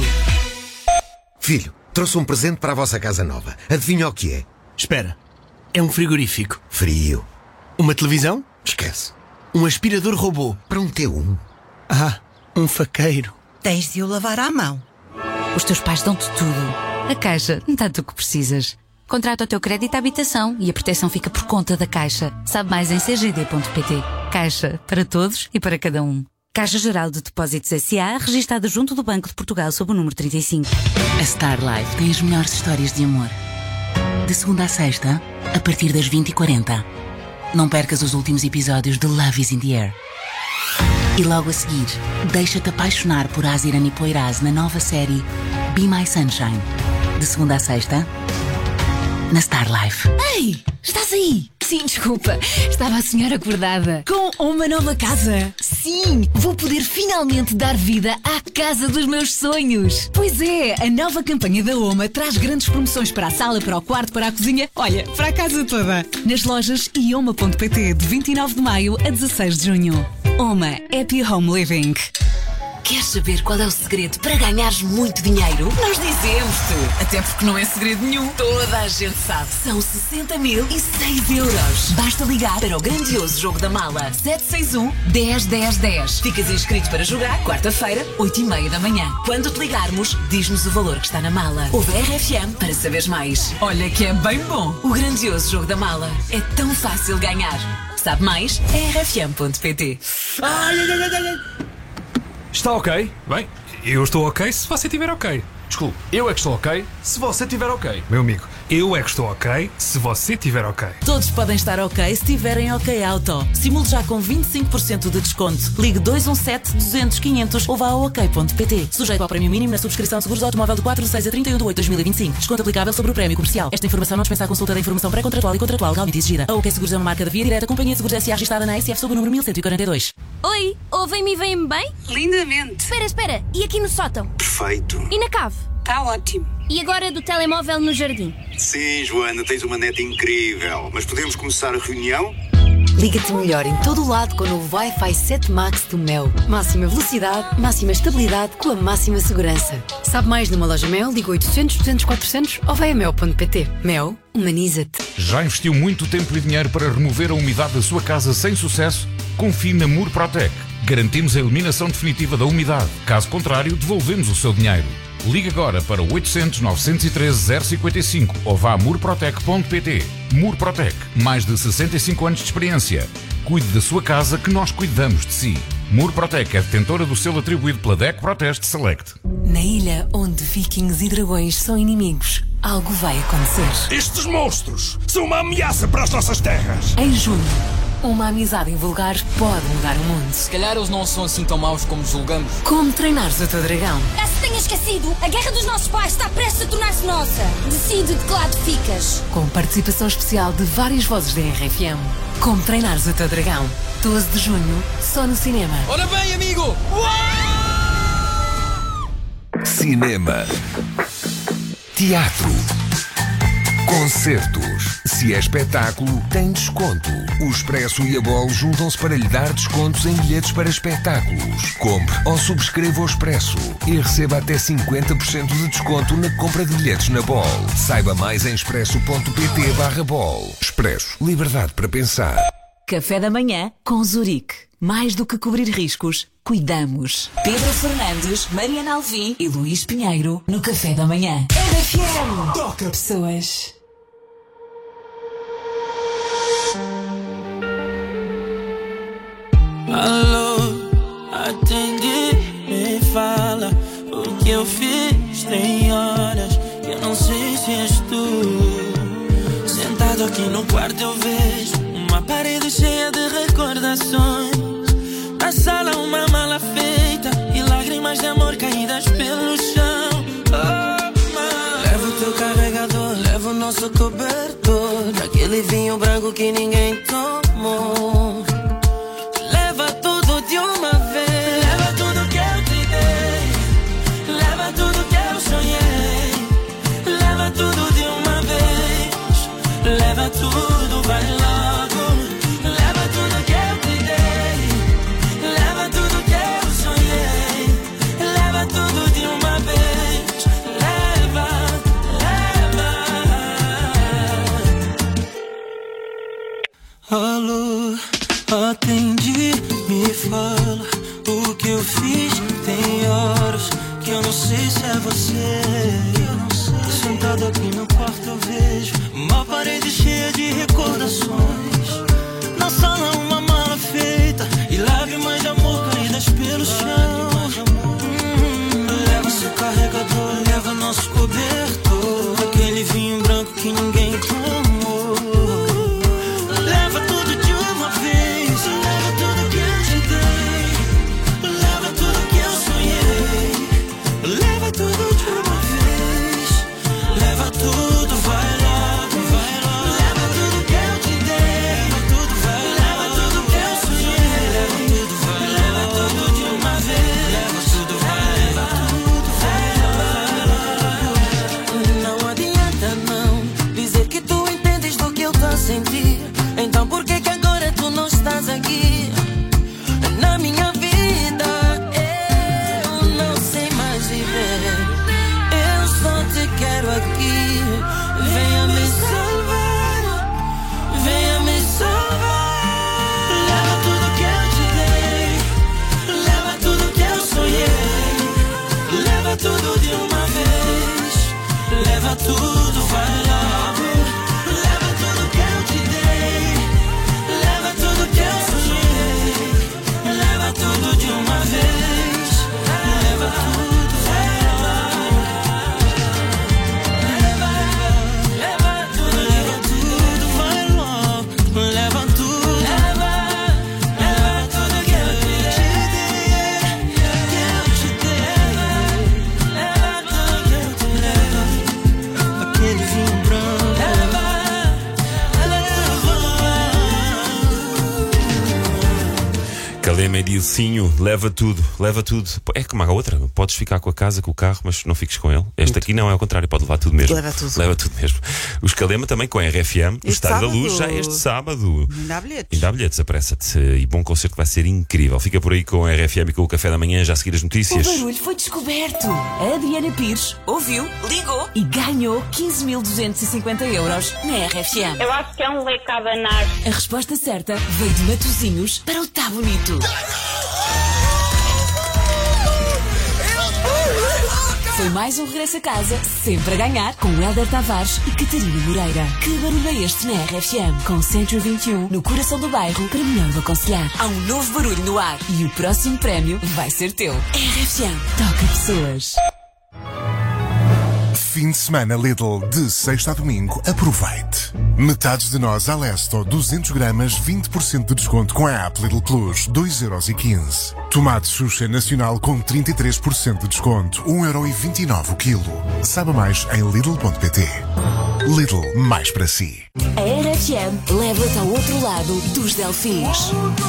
Filho, trouxe um presente para a vossa casa nova. Adivinha o que é? Espera. É um frigorífico. Frio. Uma televisão? Esquece. Um aspirador robô. Para um T1. Ah, um faqueiro. Tens de o lavar à mão. Os teus pais dão-te tudo. A Caixa dá-te o que precisas. Contrata o teu crédito à habitação e a proteção fica por conta da Caixa. Sabe mais em cgd.pt. Caixa, para todos e para cada um. Caixa Geral de Depósitos S.A., registada junto do Banco de Portugal sob o número 35. A Star Life tem as melhores histórias de amor. De segunda a sexta, a partir das 20h40. Não percas os últimos episódios de Love is in the Air. E logo a seguir, deixa-te apaixonar por Azirani Poiraz na nova série Be My Sunshine. De segunda a sexta, na Star Life. Ei, estás aí? Sim, desculpa, estava a sonhar acordada. Com uma nova casa. Sim, vou poder finalmente dar vida à casa dos meus sonhos. Pois é, a nova campanha da Oma traz grandes promoções para a sala, para o quarto, para a cozinha, olha, para a casa toda. Nas lojas e oma.pt de 29 de maio a 16 de junho. Oma, Happy Home Living. Queres saber qual é o segredo para ganhares muito dinheiro? Nós dizemos-te. Até porque não é segredo nenhum. Toda a gente sabe. São 60.006 euros. Basta ligar para o grandioso jogo da mala. 761-10-10-10. Ficas inscrito para jogar quarta-feira, 8h30 da manhã. Quando te ligarmos, diz-nos o valor que está na mala. Ouve a RFM para saberes mais. Olha que é bem bom. O grandioso jogo da mala. É tão fácil ganhar. Sabe mais? É rfm.pt. Está ok? Bem, eu estou ok se você estiver ok. Desculpe, eu é que estou ok se você estiver ok. Meu amigo, eu é que estou ok se você estiver ok. Todos podem estar ok se tiverem ok auto. Simule já com 25% de desconto. Ligue 217-200-500 ou vá a ok.pt. Sujeito ao prémio mínimo na subscrição de seguros automóvel de 4 de 6 a 31 de 8 de 2025. Desconto aplicável sobre o prémio comercial. Esta informação não dispensa a consulta da informação pré-contratual e contratual legalmente exigida. A OK Seguros é uma marca da Via Direta, Companhia de Seguros S.A. registrada na SF sob o número 1142. Oi, ouvem-me e veem-me bem? Lindamente. Espera, e aqui no sótão? Perfeito. E na cave? Está ótimo. E agora do telemóvel no jardim? Sim, Joana, tens uma neta incrível. Mas podemos começar a reunião? Liga-te melhor em todo o lado com o novo Wi-Fi 7 Max do Mel. Máxima velocidade, máxima estabilidade com a máxima segurança. Sabe mais numa loja Mel? Liga 800 200 400 ou vai a mel.pt. Mel, humaniza-te. Já investiu muito tempo e dinheiro para remover a umidade da sua casa sem sucesso? Confie na Murprotec. Garantimos a eliminação definitiva da umidade. Caso contrário, devolvemos o seu dinheiro. Ligue agora para 800 913 055 ou vá a murprotec.pt. Murprotec, mais de 65 anos de experiência. Cuide da sua casa que nós cuidamos de si. Murprotec é detentora do selo atribuído pela DECO Proteste Select. Na ilha onde vikings e dragões são inimigos, algo vai acontecer. Estes monstros são uma ameaça para as nossas terras. Em junho, uma amizade invulgar pode mudar o mundo. Se calhar eles não são assim tão maus como julgamos. Como treinares o teu dragão? Caso tenha esquecido, a guerra dos nossos pais está prestes a tornar-se nossa. Decide de que lado ficas. Com participação especial de várias vozes da RFM. Como treinares o teu dragão? 12 de junho, só no cinema. Ora bem, amigo! Cinema, teatro, concertos. Se é espetáculo, tem desconto. O Expresso e a Bol juntam-se para lhe dar descontos em bilhetes para espetáculos. Compre ou subscreva o Expresso e receba até 50% de desconto na compra de bilhetes na Bol. Saiba mais em expresso.pt/Bol. Expresso. Liberdade para pensar. Café da manhã com Zurique. Mais do que cobrir riscos, cuidamos. Pedro Fernandes, Mariana Alvim e Luís Pinheiro no Café da Manhã. RFM. Toca pessoas. Alô, atende, me fala o que eu fiz. Tem horas que eu não sei se és tu. Sentado aqui no quarto eu vejo uma parede cheia de recordações. Na sala uma mala feita e lágrimas de amor caídas pelo chão. Leva o teu carregador, leva o nosso cobertor, aquele vinho branco que ninguém tomou. Leva tudo de uma vez, leva tudo que eu te dei, leva tudo que eu sonhei, leva tudo de uma vez, leva tudo, vai logo. Leva tudo que eu te dei, leva tudo que eu sonhei, leva tudo de uma vez, leva, leva. Alô, atende, me fala o que eu fiz. Tem horas que eu não sei se é você. Sentado aqui no quarto eu vejo uma parede cheia de recordações. Na sala uma mala feita e lágrimas de amor caídas pelo chão. Leva seu carregador, leva nosso cobertor, aquele vinho branco que ninguém tomou. Leva tudo de uma vez, leva tudo que eu te dei, leva tudo que eu sonhei, leva tudo de uma vez, leva tudo, vai logo, vai logo. Leva tudo que eu te dei, leva tudo, vai, leva tudo que eu sonhei, leva tudo, vai, leva tudo de uma vez, leva tudo, vai, leva tudo, vai. Não adianta não dizer que tu entendes do que eu tô a sentir. Então por que agora tu não estás aqui na minha vida? Eu não sei mais viver, eu só te quero aqui. Venha me salvar, venha me salvar. Leva tudo que eu te dei, leva tudo que eu sonhei, leva tudo de uma vez, leva tudo, vai logo. Leva tudo que eu te dei, leva tudo que eu sonhei, leva tudo de uma vez, leva tudo, vai logo. Leva tudo, vai logo. Leva tudo, leva tudo que eu te dei, que eu te dei, leva tudo que eu te dei, aquele vinho branco. Calema e Dilcinho, leva tudo, leva tudo. É como a outra, podes ficar com a casa, com o carro, mas não fiques com ele. Este aqui não, é ao contrário, pode levar tudo mesmo. Leva tudo. Leva tudo mesmo. Os Calema também com a RFM, o Estádio da Luz, já este sábado. Ainda há bilhetes. Ainda há bilhetes, apressa-te. E bom concerto, vai ser incrível. Fica por aí com a RFM e com o Café da Manhã, já a seguir as notícias. O barulho foi descoberto. A Adriana Pires ouviu, ligou e ganhou 15.250 euros na RFM. Eu acho que é um leque a abanar. A resposta certa veio de Matosinhos para o Tá Bonito. Foi mais um regresso a casa, sempre a ganhar, com Hélder Tavares e Catarina Moreira. Que barulho é este na RFM? Com 121 no coração do bairro, para melhor o aconselhar. Há um novo barulho no ar e o próximo prémio vai ser teu. RFM, toca pessoas. Fim de semana Lidl, de sexta a domingo, aproveite. Metades de nós à Lesto, 200 gramas, 20% de desconto com a app Lidl Plus, 2,15€. Tomate Xuxa Nacional com 33% de desconto, 1,29€ o quilo. Saiba mais em Lidl.pt. Lidl, mais para si. A RFM leva-te ao outro lado dos Delfins.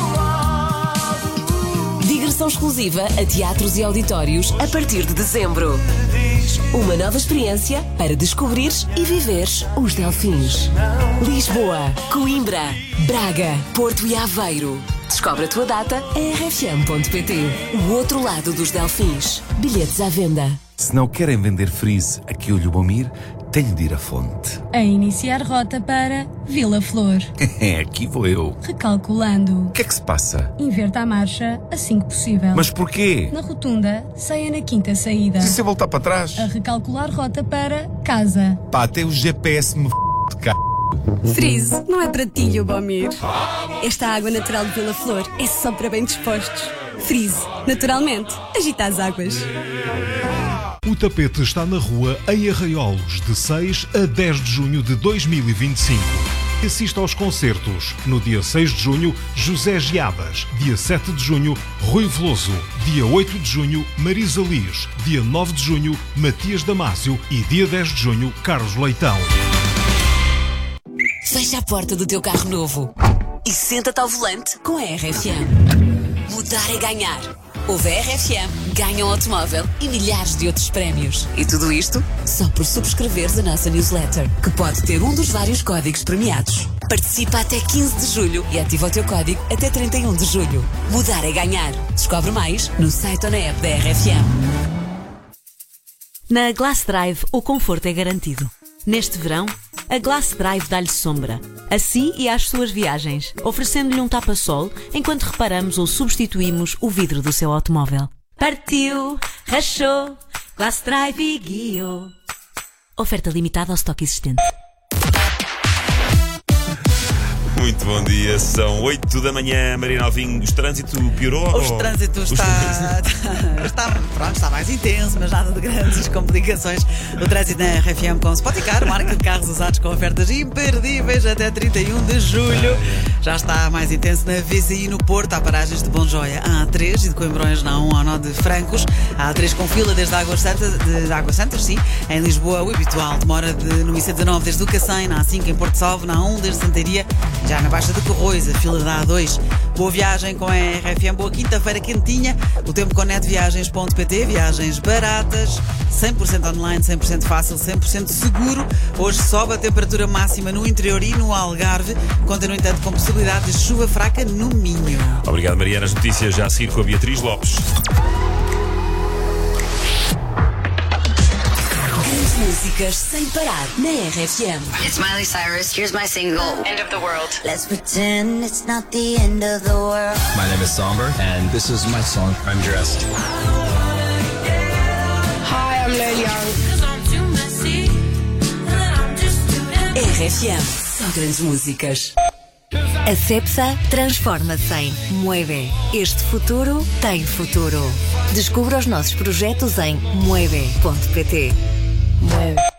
Digressão exclusiva a teatros e auditórios a partir de dezembro. Uma nova experiência para descobrires e viveres os Delfins. Lisboa, Coimbra, Braga, Porto e Aveiro. Descobre a tua data em rfm.pt. O outro lado dos Delfins. Bilhetes à venda. Se não querem vender Freeze aqui o Lubomir, tenho de ir à fonte. A iniciar rota para Vila Flor. Aqui vou eu. Recalculando. O que é que se passa? Inverta a marcha assim que possível. Mas porquê? Na rotunda, saia na quinta saída. E se eu voltar para trás? A recalcular rota para casa. Pá, até o GPS me de c***. Freeze, não é para ti, Lubomir. Esta água natural de Vila Flor é só para bem dispostos. Freeze, naturalmente, agita as águas. O tapete está na rua em Arraiolos, de 6 a 10 de junho de 2025. Assista aos concertos. No dia 6 de junho, José Giabas. Dia 7 de junho, Rui Veloso. Dia 8 de junho, Marisa Liz. Dia 9 de junho, Matias Damasio. E dia 10 de junho, Carlos Leitão. Fecha a porta do teu carro novo e senta-te ao volante com a RFM. Mudar é ganhar. Ouve a RFM, ganha um automóvel e milhares de outros prémios. E tudo isto só por subscreveres a nossa newsletter, que pode ter um dos vários códigos premiados. Participa até 15 de julho e ativa o teu código até 31 de julho. Mudar é ganhar. Descobre mais no site ou na app da RFM. Na Glass Drive, o conforto é garantido. Neste verão, a Glass Drive dá-lhe sombra, a si e às suas viagens, oferecendo-lhe um tapa-sol enquanto reparamos ou substituímos o vidro do seu automóvel. Partiu, rachou, Glass Drive e guiou. Oferta limitada ao estoque existente. Muito bom dia, são 8 da manhã, Mariana Alvim. O trânsito piorou? O trânsito está mais intenso, mas nada de grandes complicações. O trânsito na RFM com Spoticar, marca de carros usados com ofertas imperdíveis até 31 de julho. Já está mais intenso na VCI no Porto, há paragens de Bonjoia a A3 e de Coimbrões na A1 ao nó de Francos. A A3 com fila desde Águas Santas, sim. Em Lisboa, o habitual demora no IC19 desde o Cacém, na A5 em Porto Salvo, na A1 desde Santaria. Já na Baixa de Corroios, a fila da A2. Boa viagem com a RFM, boa quinta-feira quentinha. O tempo com netviagens.pt, viagens baratas, 100% online, 100% fácil, 100% seguro. Hoje sobe a temperatura máxima no interior e no Algarve. Conta, no entanto, com possibilidade de chuva fraca no Minho. Obrigado, Mariana. As notícias já a seguir com a Beatriz Lopes. Músicas sem parar na RFM. It's Miley Cyrus. Here's my single, End of the World. Let's pretend it's not the end of the world. My name is Somber, and this is my song, I'm Dressed. Hi, I'm Lil Young. RFM, só grandes músicas. A Cepsa transforma-se em Mueve. Este futuro tem futuro. Descubra os nossos projetos em mueve.pt. Mueve.